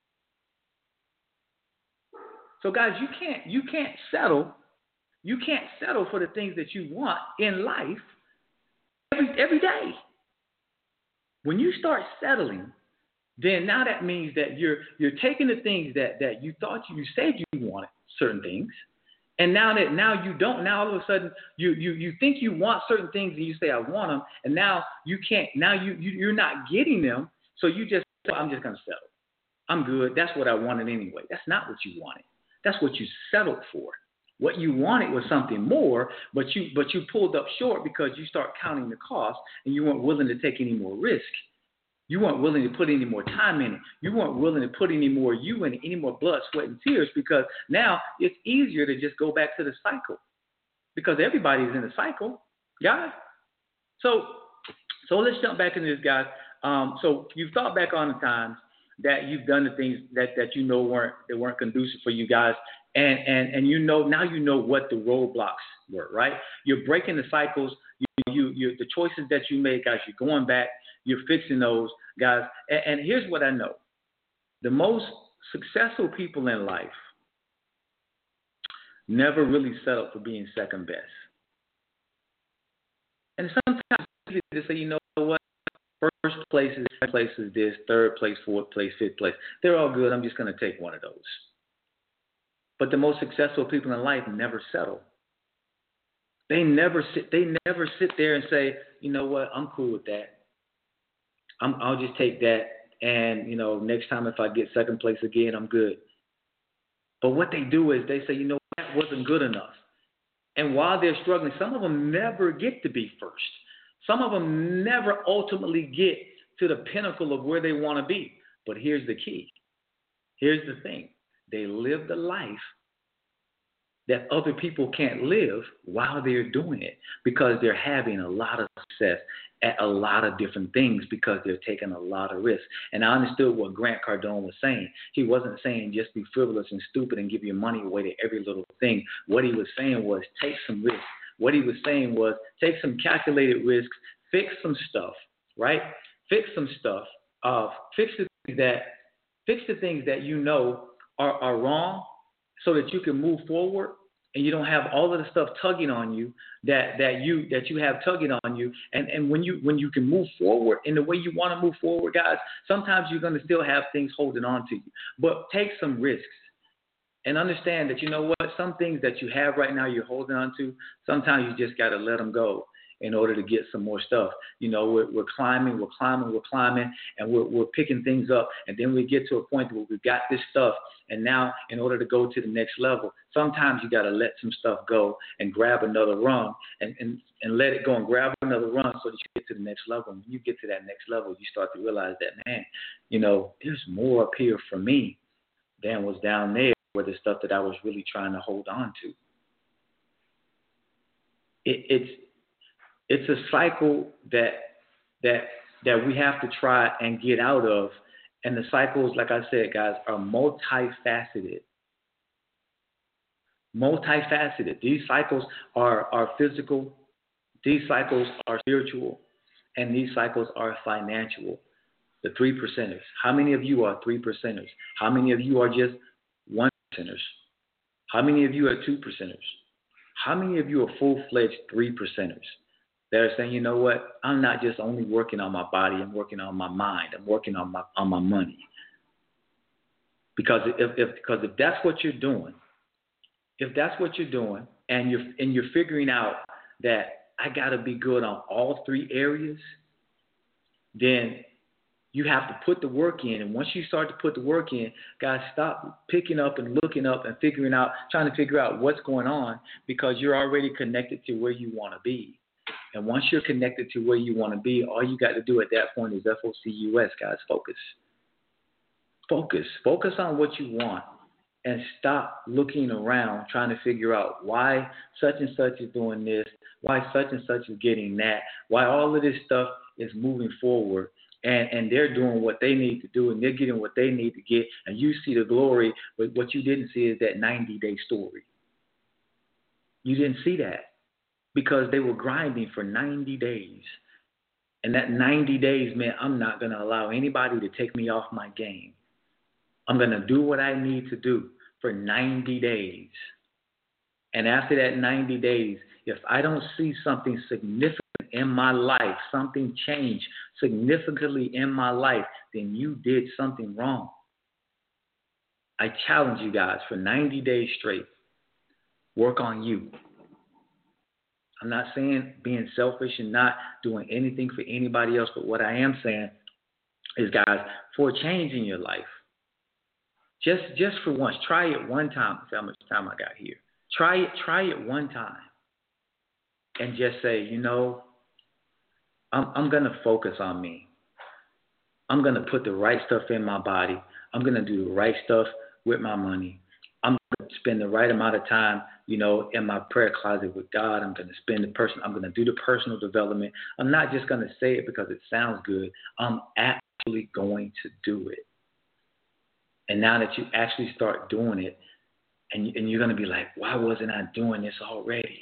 So, guys, you can't you can't settle you can't settle for the things that you want in life every every day. When you start settling, then now that means that you're you're taking the things that, that you thought you, you said you wanted, certain things, and now that now you don't, now all of a sudden you you, you think you want certain things and you say I want them, and now you can't, now you, you you're not getting them, so you just say, I'm just gonna settle. I'm good. That's what I wanted anyway. That's not what you wanted. That's what you settled for. What you wanted was something more, but you but you pulled up short because you start counting the cost and you weren't willing to take any more risk. You weren't willing to put any more time in it. You weren't willing to put any more you in it, any more blood, sweat, and tears, because now it's easier to just go back to the cycle because everybody's in a cycle, guys. So, so let's jump back into this, guys. Um, so you've thought back on the times that you've done the things that, that you know weren't that weren't conducive for you guys, and and and you know now you know what the roadblocks were, right? You're breaking the cycles. You you you the choices that you made, guys. You're going back. You're fixing those, guys. And, and here's what I know. The most successful people in life never really settle for being second best. And sometimes it's easy to say, you know what, first place is, second place is this, third place, fourth place, fifth place. They're all good. I'm just going to take one of those. But the most successful people in life never settle. They never sit, they never sit there and say, you know what, I'm cool with that. I'm, I'll just take that, and, you know, next time if I get second place again, I'm good. But what they do is they say, you know, that wasn't good enough. And while they're struggling, some of them never get to be first. Some of them never ultimately get to the pinnacle of where they want to be. But here's the key. Here's the thing. They live the life that other people can't live while they're doing it because they're having a lot of success at a lot of different things because they're taking a lot of risks. And I understood what Grant Cardone was saying. He wasn't saying just be frivolous and stupid and give your money away to every little thing. What he was saying was take some risks. What he was saying was take some calculated risks, fix some stuff, right? Fix some stuff. Uh, fix the things that fix the things that you know are, are wrong so that you can move forward. And you don't have all of the stuff tugging on you that, that you that you have tugging on you. And and when you when you can move forward in the way you want to move forward, guys, sometimes you're going to still have things holding on to you. But take some risks and understand that, you know what, some things that you have right now you're holding on to, sometimes you just got to let them go in order to get some more stuff. You know, we're, we're climbing, we're climbing, we're climbing, and we're, we're picking things up. And then we get to a point where we've got this stuff. And now in order to go to the next level, sometimes you got to let some stuff go and grab another rung and, and, and let it go and grab another rung so that you get to the next level. And when you get to that next level, you start to realize that, man, you know, there's more up here for me than was down there where the stuff that I was really trying to hold on to. It, it's, It's a cycle that that that we have to try and get out of. And the cycles, like I said, guys, are multifaceted. Multifaceted. These cycles are, are physical, these cycles are spiritual, and these cycles are financial. The three percenters. How many of you are three percenters? How many of you are just one percenters? How many of you are two percenters? How many of you are full-fledged three percenters? They're saying, you know what, I'm not just only working on my body, I'm working on my mind, I'm working on my on my money. Because if, if because if that's what you're doing, if that's what you're doing, and you're and you're figuring out that I gotta be good on all three areas, then you have to put the work in. And once you start to put the work in, guys, stop picking up and looking up and figuring out, trying to figure out what's going on, because you're already connected to where you want to be. And once you're connected to where you want to be, all you got to do at that point is F O C U S, guys. Focus. Focus. Focus on what you want. and stop looking around trying to figure out why such and such is doing this, why such and such is getting that, why all of this stuff is moving forward, and, and they're doing what they need to do, and they're getting what they need to get, and you see the glory, but what you didn't see is that ninety-day story. You didn't see that because they were grinding for ninety days. And that ninety days meant I'm not going to allow anybody to take me off my game. I'm going to do what I need to do for ninety days. And after that ninety days, if I don't see something significant in my life, something change significantly in my life, then you did something wrong. I challenge you guys for ninety days straight. Work on you. I'm not saying being selfish and not doing anything for anybody else, but what I am saying is, guys, for a change in your life, just just for once, try it one time. See how much time I got here. Try it, try it one time, and just say, you know, I'm I'm gonna focus on me. I'm gonna put the right stuff in my body. I'm gonna do the right stuff with my money. I'm going to spend the right amount of time, you know, in my prayer closet with God. I'm going to spend the person. I'm going to do the personal development. I'm not just going to say it because it sounds good. I'm actually going to do it. And now that you actually start doing it, and, and you're going to be like, why wasn't I doing this already?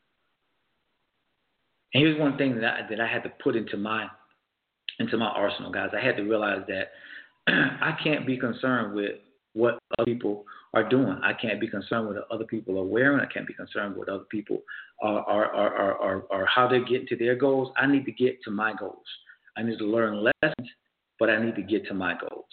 And here's one thing that I, that I had to put into my into my arsenal, guys. I had to realize that I can't be concerned with what other people are doing. I can't be concerned with what other people are wearing. I can't be concerned with what other people are, are, are, are, are, are how they're getting to their goals. I need to get to my goals. I need to learn lessons, but I need to get to my goals.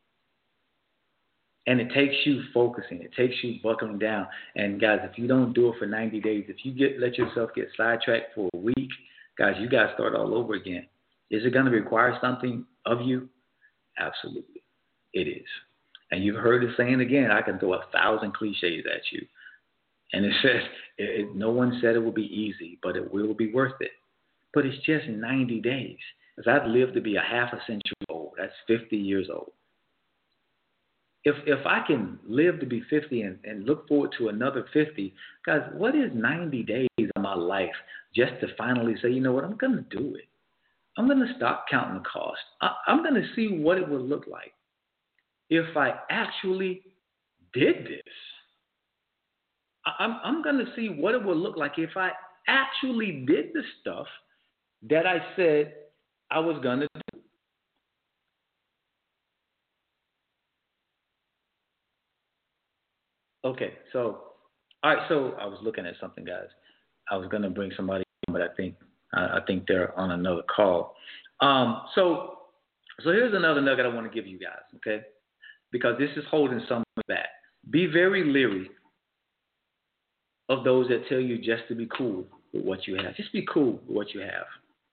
And it takes you focusing. It takes you buckling down. And guys, if you don't do it for ninety days, if you get let yourself get sidetracked for a week, guys, you got to start all over again. Is it going to require something of you? Absolutely. It is. And you've heard the saying again, I can throw a thousand cliches at you. And it says, it, it, no one said it will be easy, but it will be worth it. But it's just ninety days. As I've lived to be a half a century old, that's fifty years old. If if I can live to be fifty and, and look forward to another fifty, guys, what is ninety days of my life just to finally say, you know what, I'm going to do it. I'm going to stop counting the cost. I, I'm going to see what it would look like if I actually did this. I, I'm, I'm going to see what it would look like if I actually did the stuff that I said I was going to do. Okay, so, all right, so I was looking at something, guys. I was going to bring somebody in, but I think I, I think they're on another call. Um, so, so here's another nugget I want to give you guys, okay? Because this is holding someone back. Be very leery of those that tell you just to be cool with what you have. Just be cool with what you have.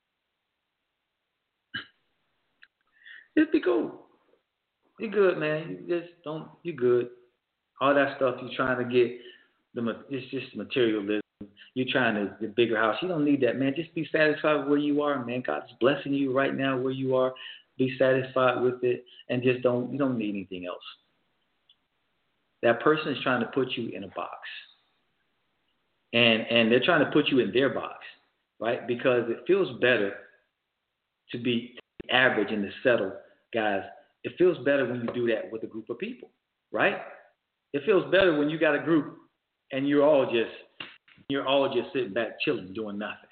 Just be cool. You're good, man. You just don't, you're good. All that stuff you're trying to get, the it's just materialism. You're trying to the bigger house. You don't need that, man. Just be satisfied with where you are, man. God's blessing you right now where you are. Be satisfied with it, and just don't. You don't need anything else. That person is trying to put you in a box, and and they're trying to put you in their box, right? Because it feels better to be average and to settle, guys. It feels better when you do that with a group of people, right? It feels better when you got a group and you're all just you're all just sitting back chilling, doing nothing.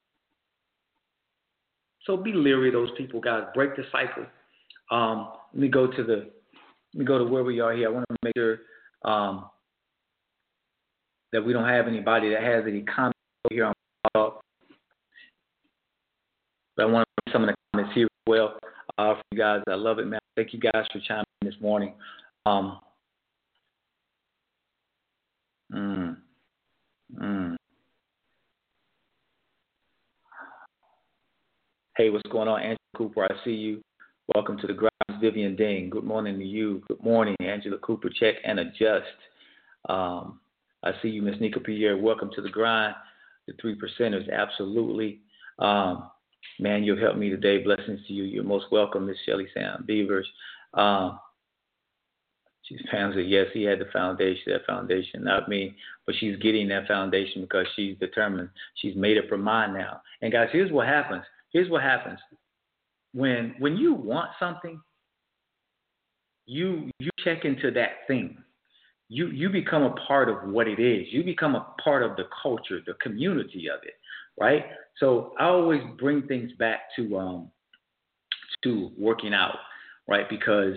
So be leery of those people, guys. Break the cycle. Um, let me go to the let me go to where we are here. I want to make sure um, that we don't have anybody that has any comments here on talk. But I want to make some of the comments here as well uh, for you guys. I love it, man. Thank you guys for chiming in this morning. Um, mm, mm. Hey, what's going on, Angela Cooper? I see you. Welcome to the grounds, Vivian Ding. Good morning to you. Good morning, Angela Cooper. Check and adjust. Um, I see you, Miss Nika Pierre. Welcome to the grind. The three percenters, absolutely. Um, man, you'll help me today. Blessings to you. You're most welcome, Miss Shelly Sam Beavers. Um, She's Pam said, yes, he had the foundation, that foundation, not me. But she's getting that foundation because she's determined. She's made up her mind now. And guys, here's what happens. Here's what happens. When when you want something, you you check into that thing. You you become a part of what it is. You become a part of the culture, the community of it, right? So I always bring things back to um to working out, right? Because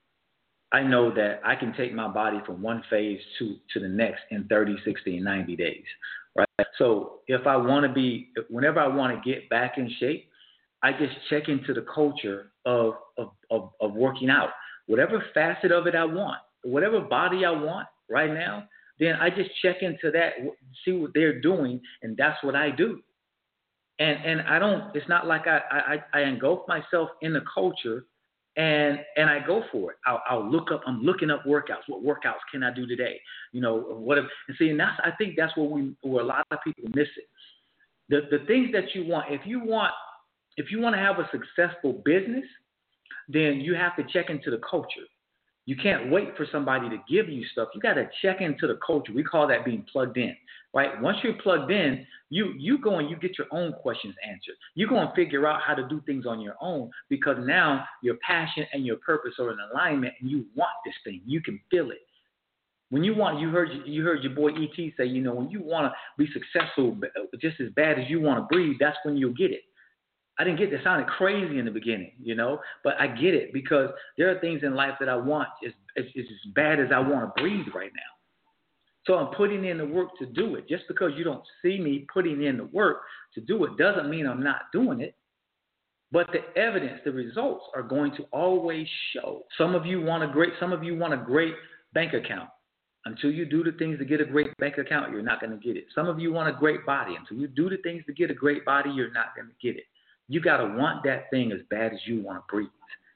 I know that I can take my body from one phase to, to the next in thirty, sixty, and ninety days, right? So if I want to be, whenever I want to get back in shape, I just check into the culture of, of, of, of working out. Whatever facet of it I want, whatever body I want right now, then I just check into that, see what they're doing, and that's what I do. And and I don't, it's not like I, I, I engulf myself in the culture and and I go for it. I'll, I'll look up, I'm looking up workouts. What workouts can I do today? You know, what if, and see, and that's, I think that's where we, where a lot of people miss it. The the things that you want, if you want, if you want to have a successful business, then you have to check into the culture. You can't wait for somebody to give you stuff. You got to check into the culture. We call that being plugged in, right? Once you're plugged in, you you go and you get your own questions answered. You go and figure out how to do things on your own because now your passion and your purpose are in alignment and you want this thing. You can feel it. When you want, you heard you heard your boy E T say, you know, when you want to be successful just as bad as you want to breathe, that's when you'll get it. I didn't get it. It sounded crazy in the beginning, you know, but I get it because there are things in life that I want as, as, as bad as I want to breathe right now. So I'm putting in the work to do it. Just because you don't see me putting in the work to do it doesn't mean I'm not doing it. But the evidence, the results are going to always show. Some of you want a great, some of you want a great bank account. Until you do the things to get a great bank account, you're not going to get it. Some of you want a great body. Until you do the things to get a great body, you're not going to get it. You got to want that thing as bad as you want to breathe.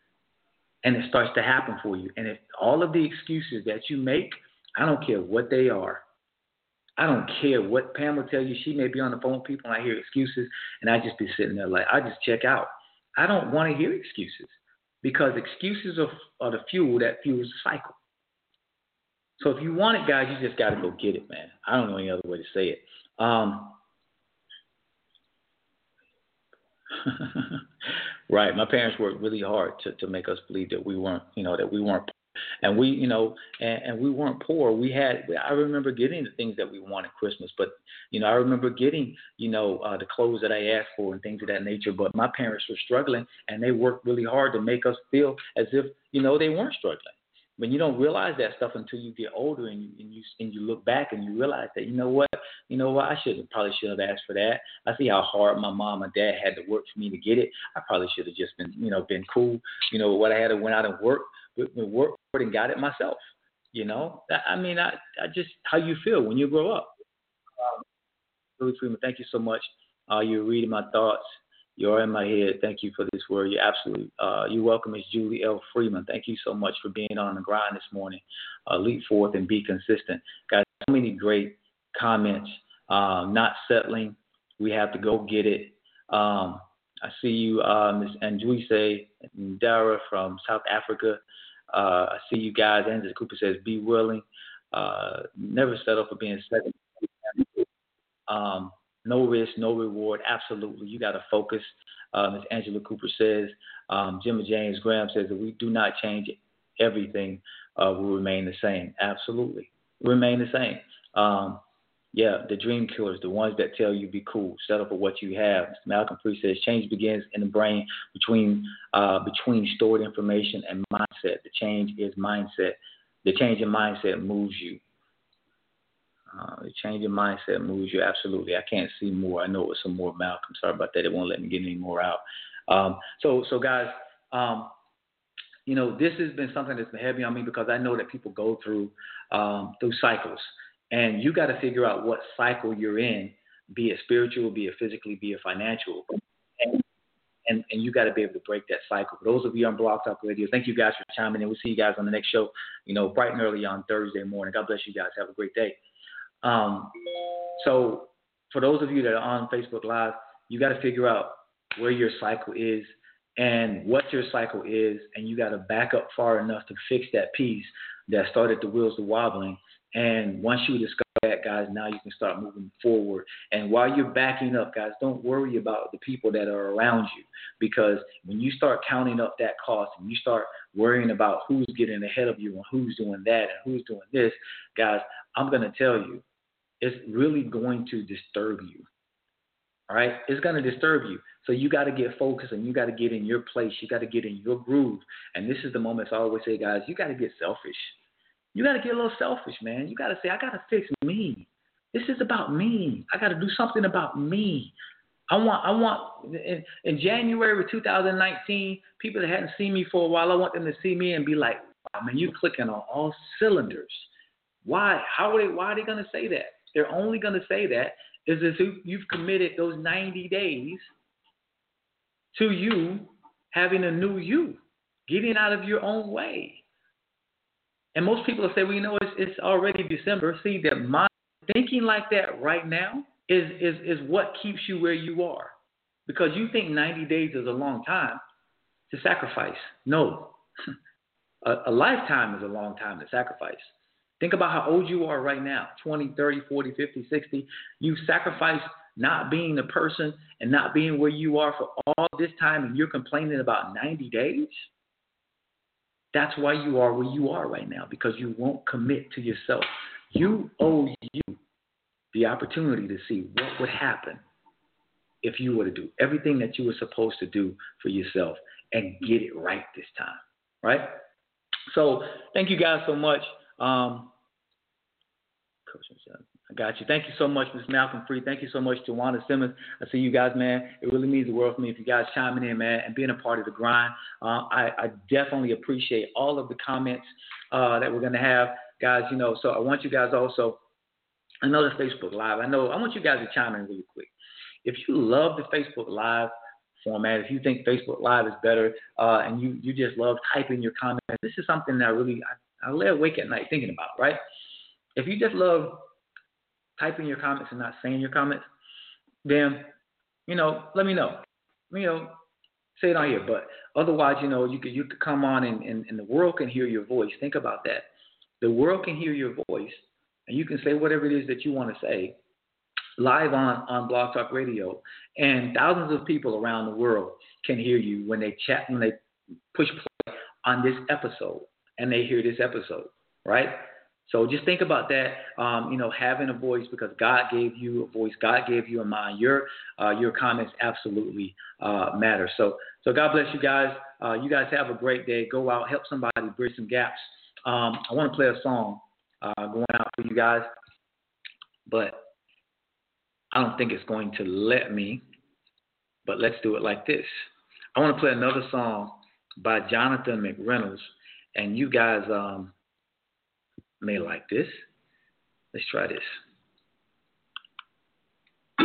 And it starts to happen for you. And if all of the excuses that you make, I don't care what they are. I don't care what Pam will tell you. She may be on the phone with people and I hear excuses and I just be sitting there like, I just check out. I don't want to hear excuses because excuses are, are the fuel that fuels the cycle. So if you want it, guys, you just got to go get it, man. I don't know any other way to say it. Um, Right. My parents worked really hard to, to make us believe that we weren't, you know, that we weren't, and we, you know, and, and we weren't poor. We had, I remember getting the things that we wanted Christmas, but, you know, I remember getting, you know, uh, the clothes that I asked for and things of that nature. But my parents were struggling and they worked really hard to make us feel as if, you know, they weren't struggling. But you don't realize that stuff until you get older and you, and you and you look back and you realize that, you know what, you know what, I should have probably should have asked for that. I see how hard my mom and dad had to work for me to get it. I probably should have just been, you know, been cool. You know, what I had to went out and work, work and got it myself. You know, I mean, I, I just how you feel when you grow up. Um, Julie Freeman, thank you so much. Uh, you're reading my thoughts. You're in my head. Thank you for this word. You're absolutely, uh, you're welcome. It's Julie L. Freeman. Thank you so much for being on the grind this morning. Uh, leap forth and be consistent. Guys, so many great comments. Um, not settling. We have to go get it. Um, I see you, uh, Miz Anjuise Dara from South Africa. Uh, I see you guys. Angela Cooper says, be willing. Uh, never settle for being second. Um, No risk, no reward. Absolutely. You got to focus. Um, as Angela Cooper says, um, Jim and James Graham says that we do not change everything. Uh, will remain the same. Absolutely. Remain the same. Um, yeah, the dream killers, the ones that tell you be cool, settle for what you have. Mister Malcolm Free says change begins in the brain between uh, between stored information and mindset. The change is mindset. The change in mindset moves you. Uh, the change in mindset moves you. Absolutely. I can't see more. I know it was some more, Malcolm. Sorry about that. It won't let me get any more out. Um, so, so guys, um, you know, this has been something that's been heavy on me because I know that people go through um, through cycles, and you got to figure out what cycle you're in, be it spiritual, be it physically, be it financial, and and, and you got to be able to break that cycle. For those of you on Blog Talk Radio, thank you guys for chiming in. We'll see you guys on the next show, you know, bright and early on Thursday morning. God bless you guys. Have a great day. Um, so for those of you that are on Facebook Live, you got to figure out where your cycle is and what your cycle is, and you got to back up far enough to fix that piece that started the wheels to wobbling. And once you discover that, guys, now you can start moving forward. And while you're backing up, guys, don't worry about the people that are around you, because when you start counting up that cost and you start worrying about who's getting ahead of you and who's doing that and who's doing this, guys, I'm going to tell you, it's really going to disturb you. All right? It's going to disturb you. So you got to get focused and you got to get in your place. You got to get in your groove. And this is the moment I always say, guys, you got to get selfish. You got to get a little selfish, man. You got to say, I got to fix me. This is about me. I got to do something about me. I want, I want, in, in January of two thousand nineteen, people that hadn't seen me for a while, I want them to see me and be like, wow, man, you're clicking on all cylinders. Why? How are they, why are they going to say that? They're only going to say that is if you've committed those ninety days to you having a new you, getting out of your own way. And most people will say, well, you know, it's, it's already December. See, that my thinking like that right now is, is, is what keeps you where you are. Because you think ninety days is a long time to sacrifice. No. a, a lifetime is a long time to sacrifice. Think about how old you are right now, twenty, thirty, forty, fifty, sixty. You've sacrificed not being the person and not being where you are for all this time, and you're complaining about ninety days? That's why you are where you are right now, because you won't commit to yourself. You owe you the opportunity to see what would happen if you were to do everything that you were supposed to do for yourself and get it right this time, right? So thank you guys so much. Um, I got you. Thank you so much, Miz Malcolm Free. Thank you so much, Joanna Simmons. I see you guys, man. It really means the world for me if you guys chiming in, man, and being a part of the grind. Uh, I, I definitely appreciate all of the comments uh, that we're going to have, guys. You know, so I want you guys also, I know the Facebook Live. I know, I want you guys to chime in really quick. If you love the Facebook Live format, if you think Facebook Live is better, uh, and you, you just love typing your comments, this is something that I really, I, I lay awake at night thinking about, right? If you just love typing your comments and not saying your comments, then, you know, let me know. You know, say it on here. But otherwise, you know, you could you could come on and, and, and the world can hear your voice. Think about that. The world can hear your voice, and you can say whatever it is that you want to say live on, on Blog Talk Radio, and thousands of people around the world can hear you when they chat, when they push play on this episode, and they hear this episode, right? So just think about that, um, you know, having a voice, because God gave you a voice. God gave you a mind. Your uh, your comments absolutely uh, matter. So so God bless you guys. Uh, you guys have a great day. Go out, help somebody bridge some gaps. Um, I want to play a song uh, going out for you guys, but I don't think it's going to let me. But let's do it like this. I want to play another song by Jonathan McReynolds, and you guys um, – may like this. Let's try this. A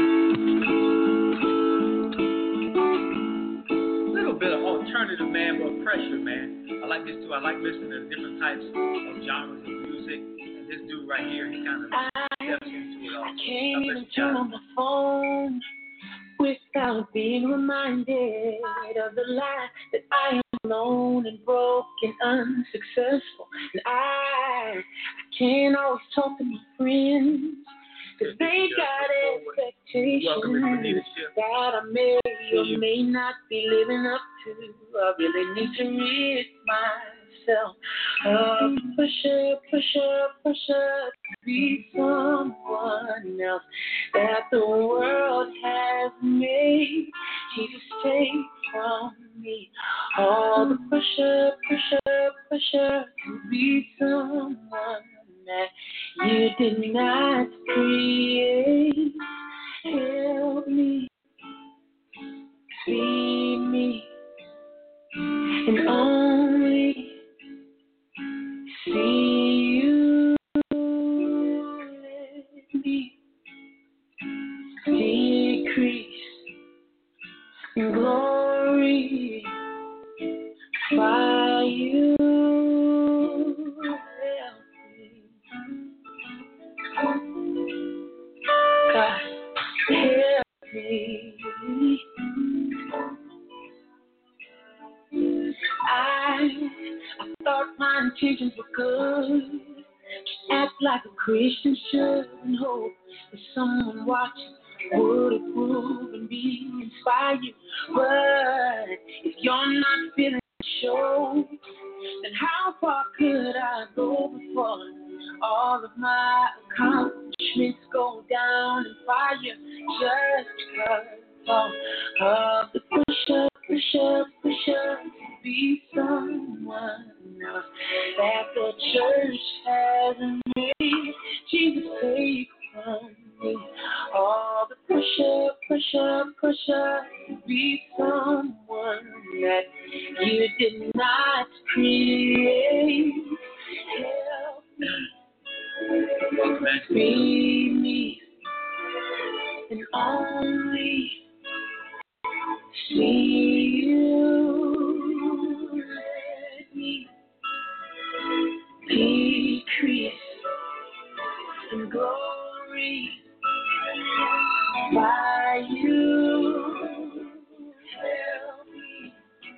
little bit of alternative, man, but pressure, man. I like this too. I like listening to different types of genres of music. And this dude right here, he kind of steps into it all. I can't even turn on the phone without being reminded of the lie that I am alone and broken, unsuccessful. And I, I can't always talk to my friends, because they got expectations that I may or may not be living up to. I really need to rid myself of pressure, pressure, pressure to be someone else that the world has made. Jesus, take from me all the pressure, pressure, pressure to be someone that you did not create. Help me, see me, and only see you. Let me decrease in glory by you. God, help me. I, I thought my intentions were good. Just act like a Christian should and hope that someone watching would approve and be inspired. But if you're not feeling the show, then how far could I go before all of my accomplishments go down in fire just because of the pressure, pressure, pressure to be someone else that the church hasn't made? Jesus, take from me all the pressure, pressure, pressure to be someone that you did not create. Help me, free me, and only see you. Let me decrease in glory by you. Help me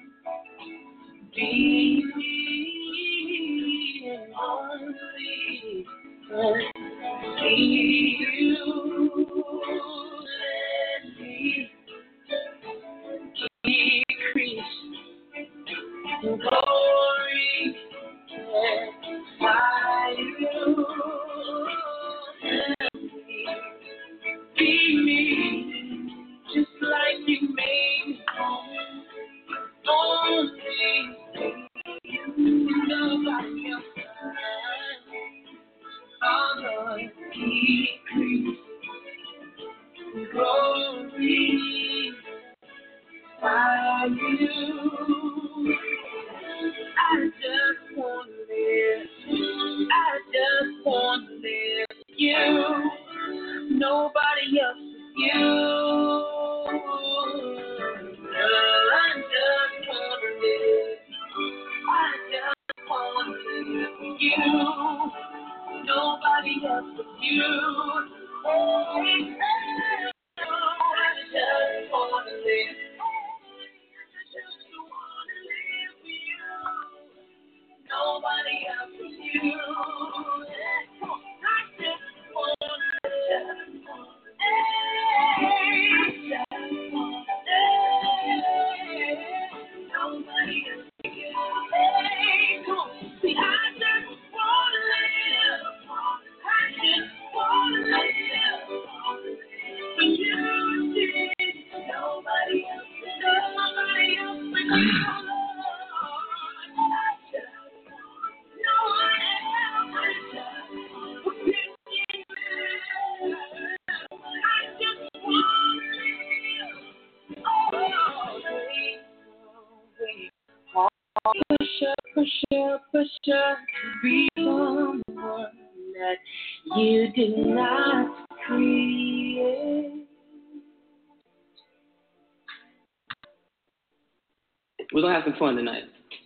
be me and only see you. Let me decrease in glory by you. Be me, just like you made me. Only you, nobody else. Oh Lord, decrease glory by you. I just want to live. I just want to live for you. Nobody else but you. Girl, I just want to live. I just want to live for you. Nobody else but you. Oh, I just want to live. I just want to live for you. Nobody else but you. I just want to live. Hey, just want to live. Nobody else but you. Hey, come on. See, I just want to live. I just want to live. For you, Jesus. Nobody else. Nobody else but you. I just no one else. I just will pick you. I just want to live. Oh, wait, wait. Pressure, pressure, pressure to be someone that you did not create. We're going to have some fun tonight.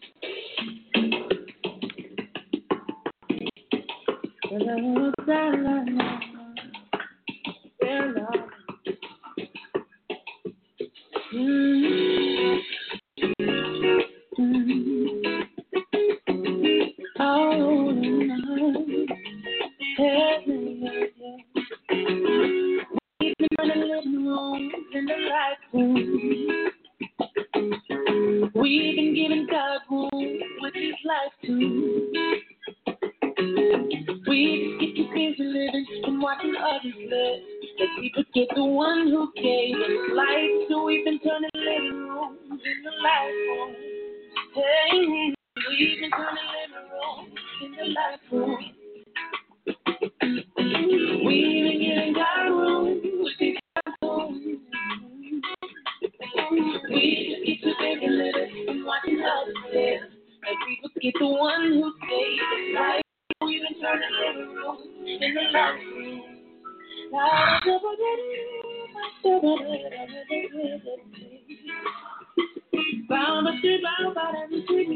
Mm-hmm. Oh, no. Hey, yeah, yeah. We've been in the living room, in the light room. We've been giving God room with His life too. We just get too busy living and watching others live that we forget the one who gave us life. So we've been turning living rooms in the light room. Hey, we've been turning living rooms in the light room. We've been giving God room with His life room. We just get too busy living and watching others live that we forget the one who gave us life. We've been turning living rooms in the light room. Bound up to bound by the city.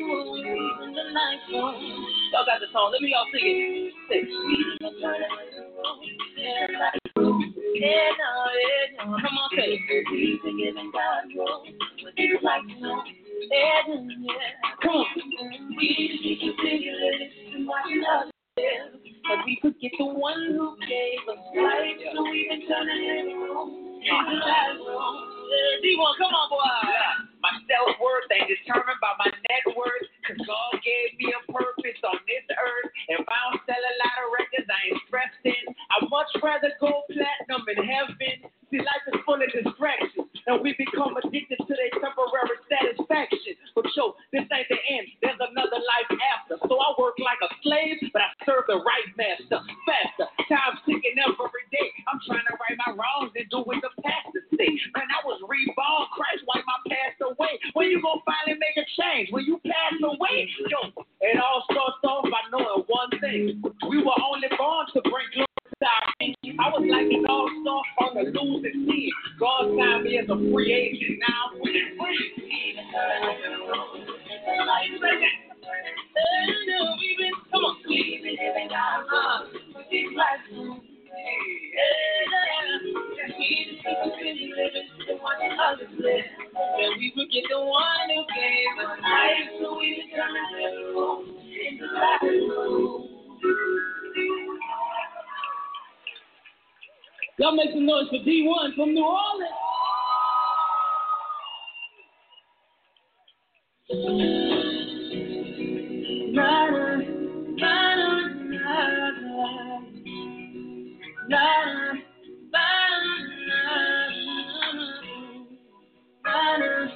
Y'all got the song. Let me y'all sing it. Sing. Yeah, no, yeah, no. Come on, say it. We've been giving God room. What do you like to know? Yeah, yeah. Come on. We just continue to watch others live. But we forget the one who gave us life. So we've been turning every room into that room. D one, come on, boy. My self-worth ain't determined by my net worth. Cause God gave me a purpose on this earth. If I don't sell a lot of records, I ain't stressed in. I'd much rather go platinum in heaven. See, life is full of distractions. And we become addicted to their temporary satisfaction. But yo, this ain't the end. There's another life after. So I work like a slave, but I serve the right master. Faster. Time's ticking every day. I'm trying to right my wrongs and do what the pastor say. Man, I was reborn. Christ wiped my past away. When you gonna finally make a change? When you pass away? Yo, it all starts off by knowing one thing. We were only born to bring glory. I was like an all-star on the losing team. God signed me as a free agent. Now I'm winning free. Come on. We've been living our lives. These lives. And we forget the one who gave us life. So we become into life. Y'all make some noise for D one from New Orleans. Na-na, na-na, na-na, na-na, na-na,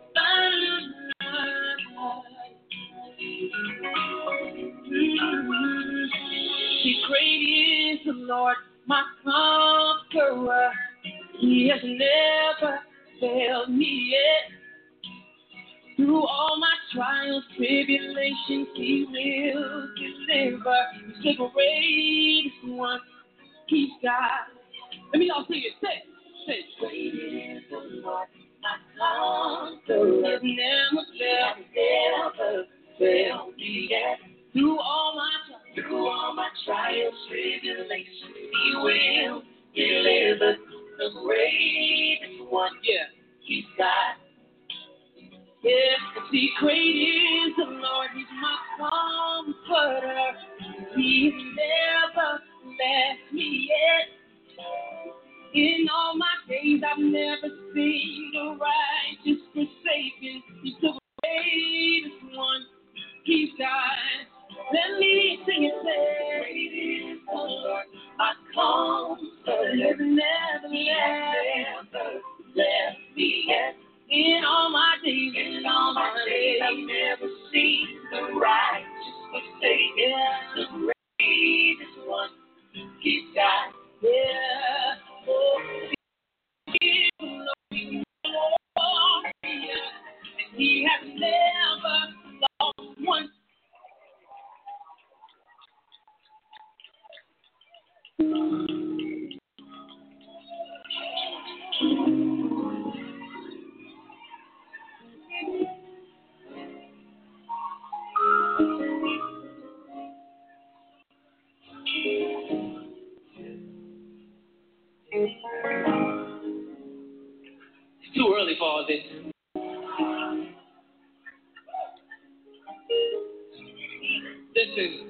see, great is the Lord, my conqueror. He has never failed me yet. Through all my trials, tribulations, He will deliver. He's the greatest one. He's God. Let me all sing it. Say, say, great is the Lord, my conqueror. He never failed, never failed me yet. Through all my trials, through all my trials, tribulations, He will deliver. The greatest one, yeah, He's God. Yeah, see, great is the Lord, He's my comforter. He's never left me yet. In all my days, I've never seen the righteous forsaken. He's the greatest one. He's God. Let me sing it, say, great is the Lord, my comforter. Never, never, never left me yet. In all my days, in all my days, I've never seen the righteous forsaken. The greatest one, He's God. Yeah, oh, He's the Lord, He's the Lord, and He has never lost one. It's too early for all this. Listen,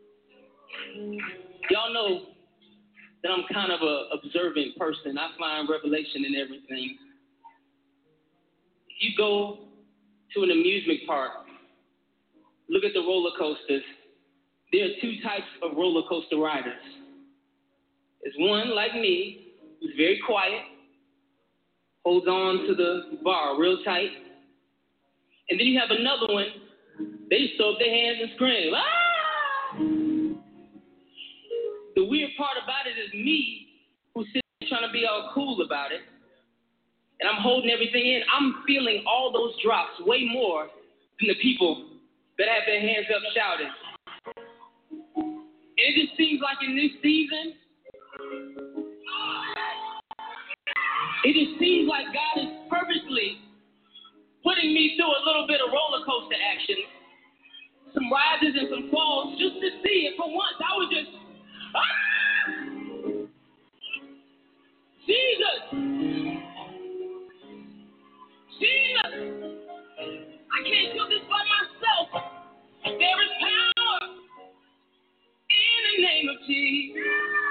y'all know that I'm kind of a observant person. I find revelation in everything. If you go to an amusement park, look at the roller coasters. There are two types of roller coaster riders. There's one like me, who's very quiet, holds on to the bar real tight. And then you have another one, they just throw up their hands and scream, ah! The weird part about it is me, who's sitting trying to be all cool about it, and I'm holding everything in. I'm feeling all those drops way more than the people that have their hands up shouting. And it just seems like in this season, it just seems like God is purposely putting me through a little bit of roller coaster action, some rises and some falls, just to see it. For once, I was just, ah! Jesus. Jesus. I can't do this by myself. There is power in the name of Jesus.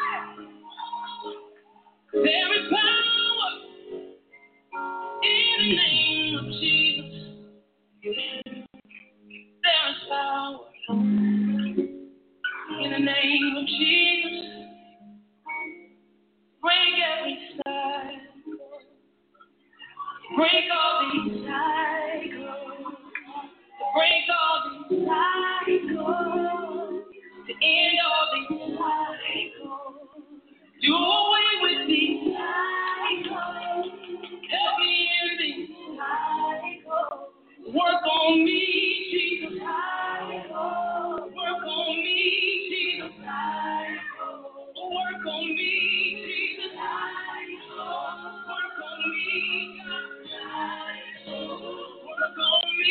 There is power in the name of Jesus. There is power in the name of Jesus. Break every cycle. Break all these cycles. Break all these cycles. To end all these cycles. Do away with these cycles. Help me in these cycles. Work on me, Jesus. Work on me, Jesus. Work on me, Jesus. Work on me, God. Work on me,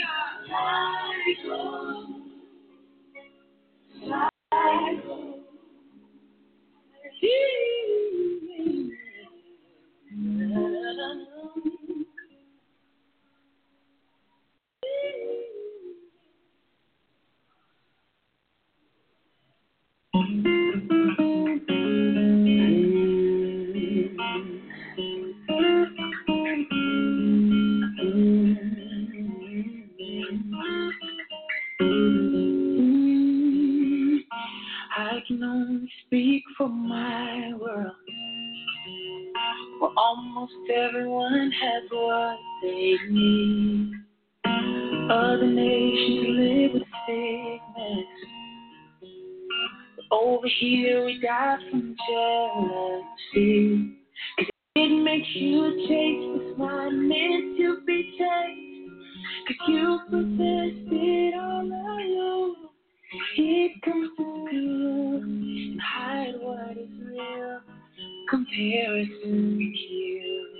I can only speak for my world, where almost everyone has what they need. Other nations live with sickness, but over here we die from jealousy. Cause it makes you taste what's not meant to be tasted. Cause you possessed it all alone. It comes to good and hide what is real. Comparison kills.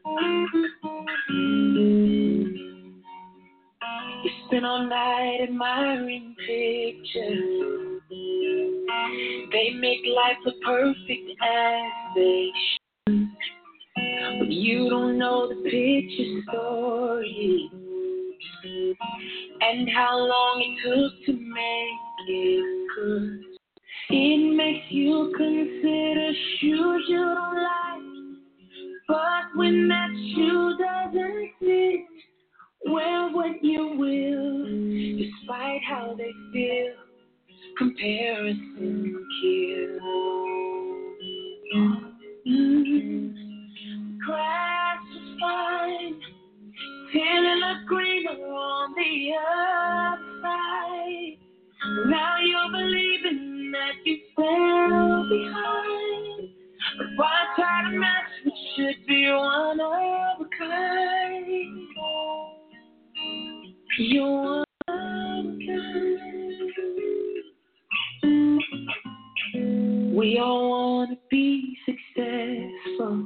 You spend all night admiring pictures. They make life look perfect as they should. But you don't know the picture story and how long it took to make it good. It makes you consider shoes you don't like, but when that shoe doesn't fit, wear what you will, despite how they feel. Comparison kills. Mm-hmm. Grass was fine, till it looked greener on the other side. Now you're believing that you fell behind. But why try to match what should be one of a kind? You're one of a kind. We all want to be successful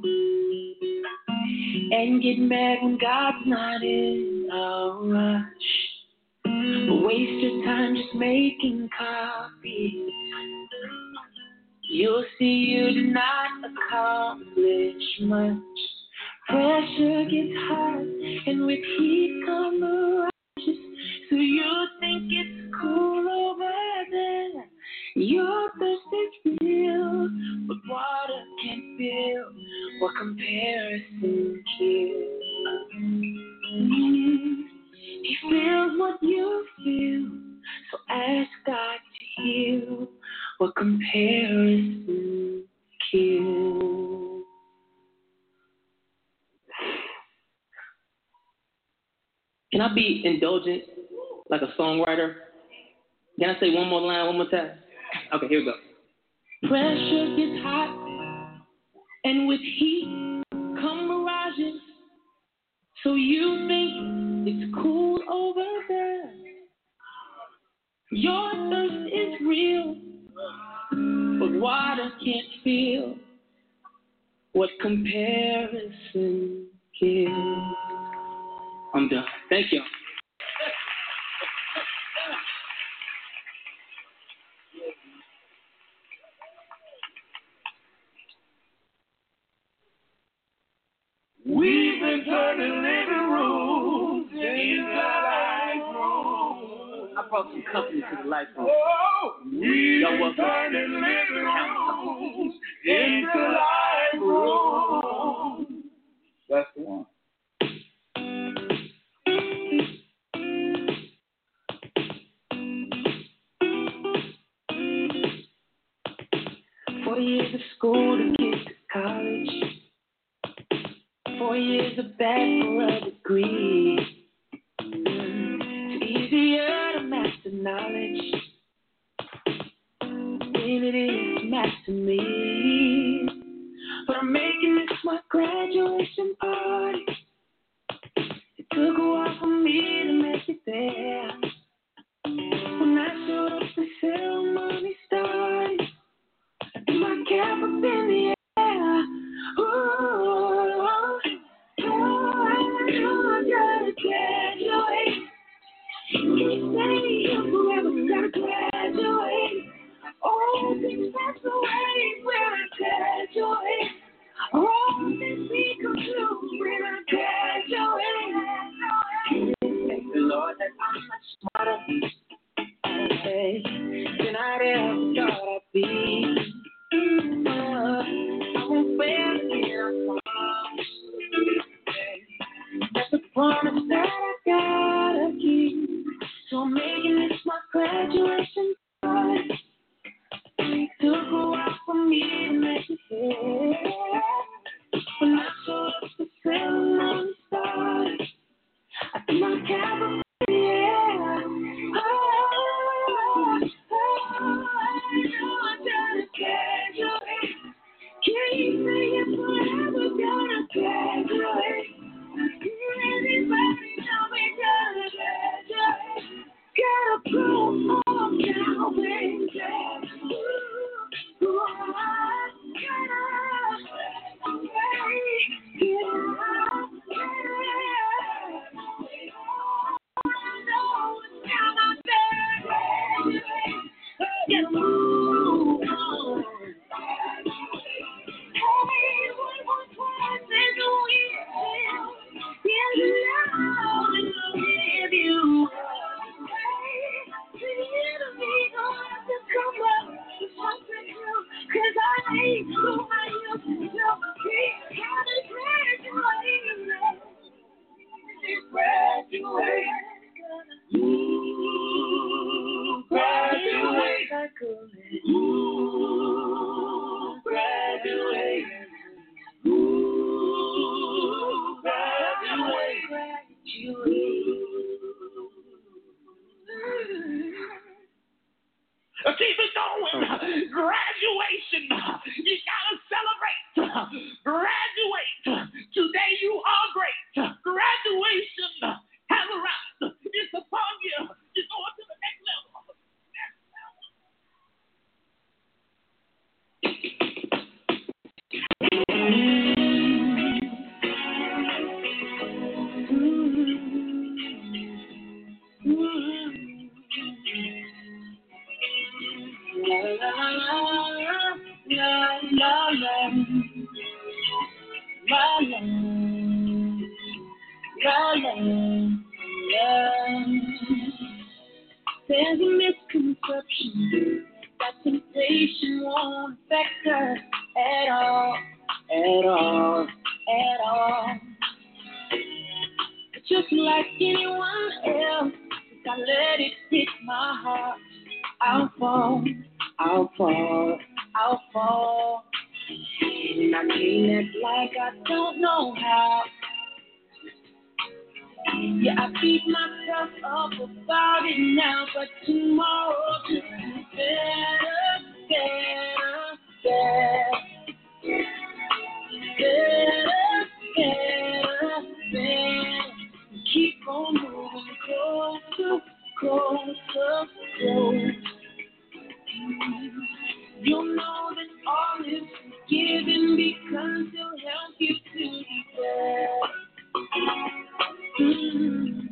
and get mad when God's not in a rush. Waste your time just making copies. You'll see you do not accomplish much. Pressure gets hot, and with heat come the rushes. So you think it's cool over there. Your thirst is real, but water can't fill what comparison kills. Mm-hmm. He feels what you feel, so ask God to heal what comparison kills. Can I be indulgent like a songwriter? Can I say one more line one more time? Okay, here we go. Pressure gets hot, and with heat come mirages. So you think it's cool over there. Your thirst is real, but water can't feel what comparison kills. I'm done. Thank you. I brought some company to the life room. Oh, we Y'all welcome. turning living rooms into life rooms. That's the one. Four years of school to get to college. Four years of back for a degree. It's easier to master knowledge than it is to master me. But I'm making this my graduation party. It took a while for me to make it there. When I showed up, the ceremony started. I threw my cap up in the air. Ooh, oh, I know I gotta graduate. Can't stay here forever, gotta graduate. All things pass away when I graduate. All things become true when I graduate. Thank the Lord that I'm much smarter than I'd ever thought I'd be. Uh, I won't fail again, I promise. That's a promise that I gotta keep. So I'm making this my graduation party. It took a while for me to make it here. When I showed up, the ceremony started. I threw my cap up in the air. Oh, oh, I know I gotta graduate. Can't stay here forever, gotta graduate. Everybody know we gotta graduate. Gotta prove more now, baby. Ooh, ooh, I gotta graduate. Yeah, I know it's time I graduate. Get moved on. Hey, one more time, there's a will. There's love in with you. Hey, the enemy gonna have to come up with something new. 'Cause I ain't who I used to be. Gotta graduate. Graduate. Ooh, graduate. Ooh, graduate. Ooh, graduate. Graduate. Keep it going. Graduation. You gotta celebrate. Graduate. Today you are great. Graduation has arrived. It's upon you. You're going to the next level. La la la la la la la la la la. There's a misconception that temptation won't affect us at all, at all, at all. But just like anyone else, if I let it hit my heart, I'll fall, I'll fall, I'll fall. And I can't act like I don't know how. Yeah, I beat myself up about it now, but tomorrow just be better, better, better, better, better, better. Keep on moving closer, closer, closer. You'll know that all is forgiven because he'll help you to be better. Mm-hmm.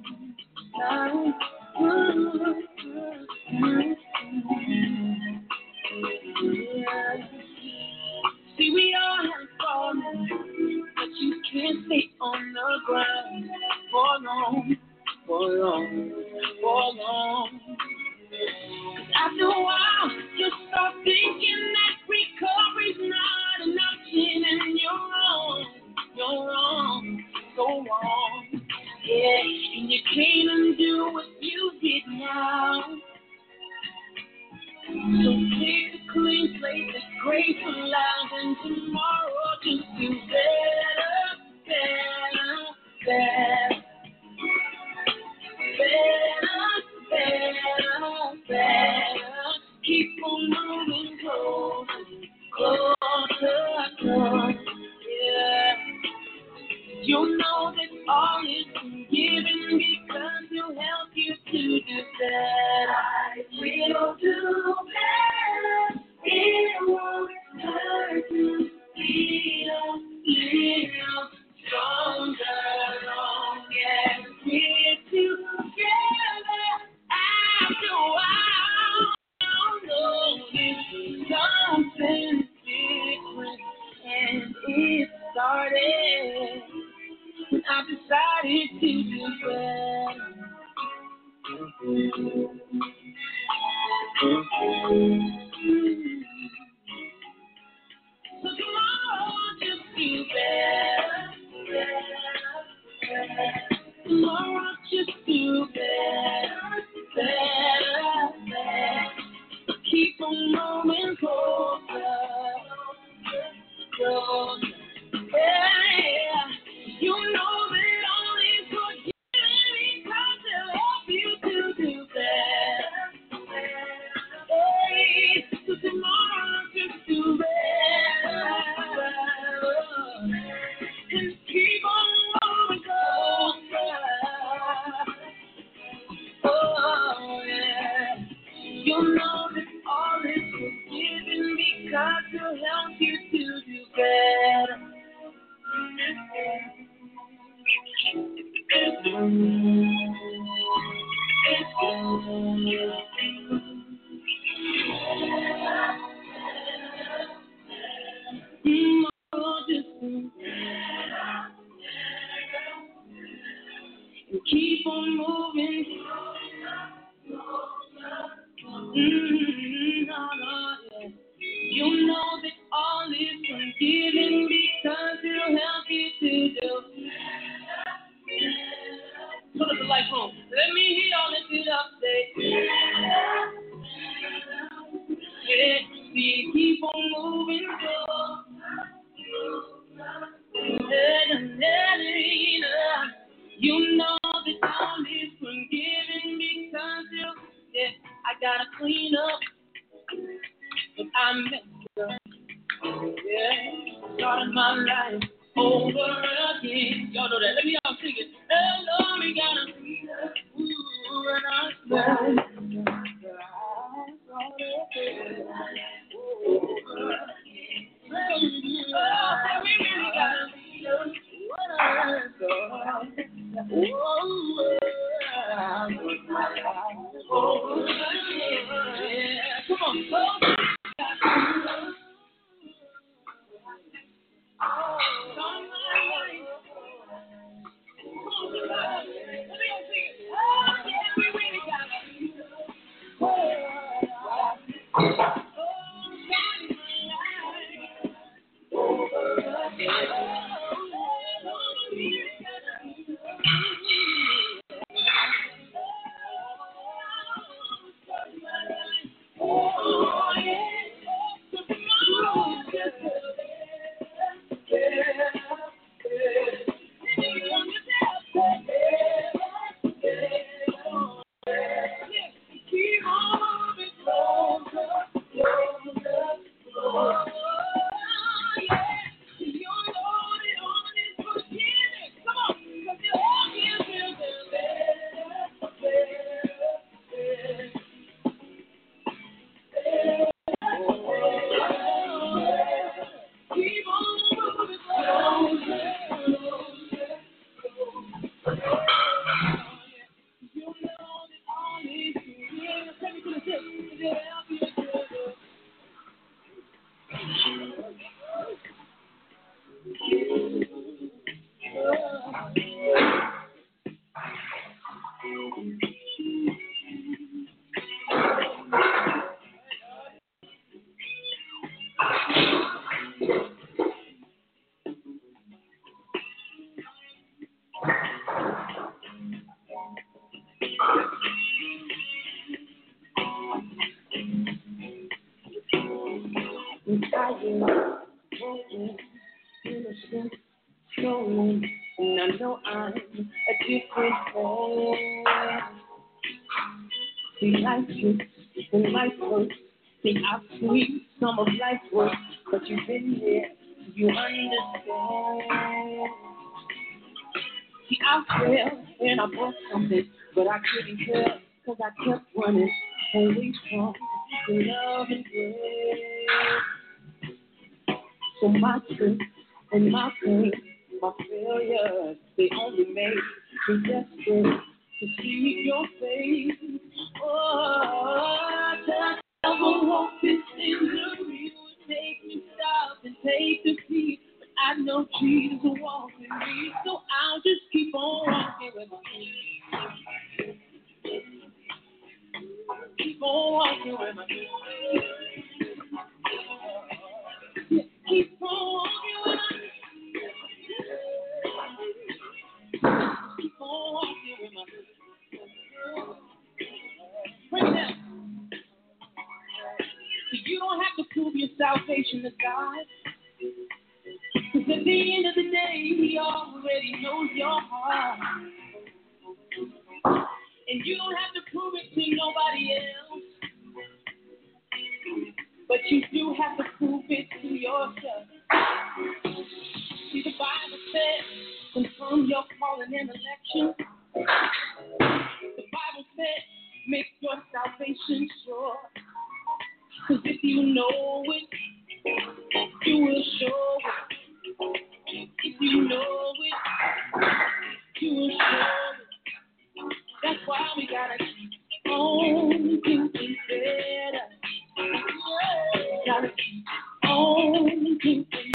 See, we all have fallen, but you can't stay on the ground for long, for long. for long. After a while, you start thinking that recovery's not an option, and you're wrong, you're wrong, so wrong. Yeah, and you can't undo what you did now. So take a clean slate that's grateful out, and tomorrow just do better, better, better. Better, better, better. Keep on moving closer, closer, closer. Yeah. You know that all is forgiven because he'll help you to do better. We'll do better. It won't hurt you. Little, little stronger, long as we're together. After a while, I'll know this is something different, and it started when I decided to do better. So tomorrow, just do better, better, better. Tomorrow, just do better, better, better. Keep on moving closer, closer. Yeah, you know that all is forgiven because they'll help you to do better. Hey, so tomorrow just do better. And keep on moving closer. Oh, yeah. You know that all is forgiven because they'll help you to do better. And keep on moving. Mm-hmm, no, no, yeah. You know that all is forgiven because it'll help you to do. Put up the lights on. Let me hear y'all lift it up, say. Yeah, see, keep on moving, go. You know that all is forgiven because you, yeah, I gotta clean up, but I messed up. Yeah, started my life over again. Y'all know that. Let me y'all sing it. Hello, we gotta clean up. Ooh, and I said, oh, we really gotta clean up. What I thought. Oh, oh, yeah. Come on, go. I'm tired, broken, innocent, stolen, and I know I'm a different man. See, life hits and life hurts. See, I've seen some of life's work, but you've been there, you understand. See, I fell and I broke something, but I couldn't tell, cause I kept running away from the love and grace. So my truth and my pain, my failures, they only make me desperate to see your face. Oh, that I hope this injury would make me stop and take the peace. But I know Jesus will walk with me, so I'll just keep on walking with my keep on walking with my keep on walking with my keep on walking with my bring it down. So you don't have to prove your salvation to God, because at the end of the day, He already knows your heart. And you don't have to prove it to nobody else, but you do have to prove it to yourself. See, the Bible says, confirm your calling and election. The Bible says, make your salvation sure. Because if you know it, you will show it. If you know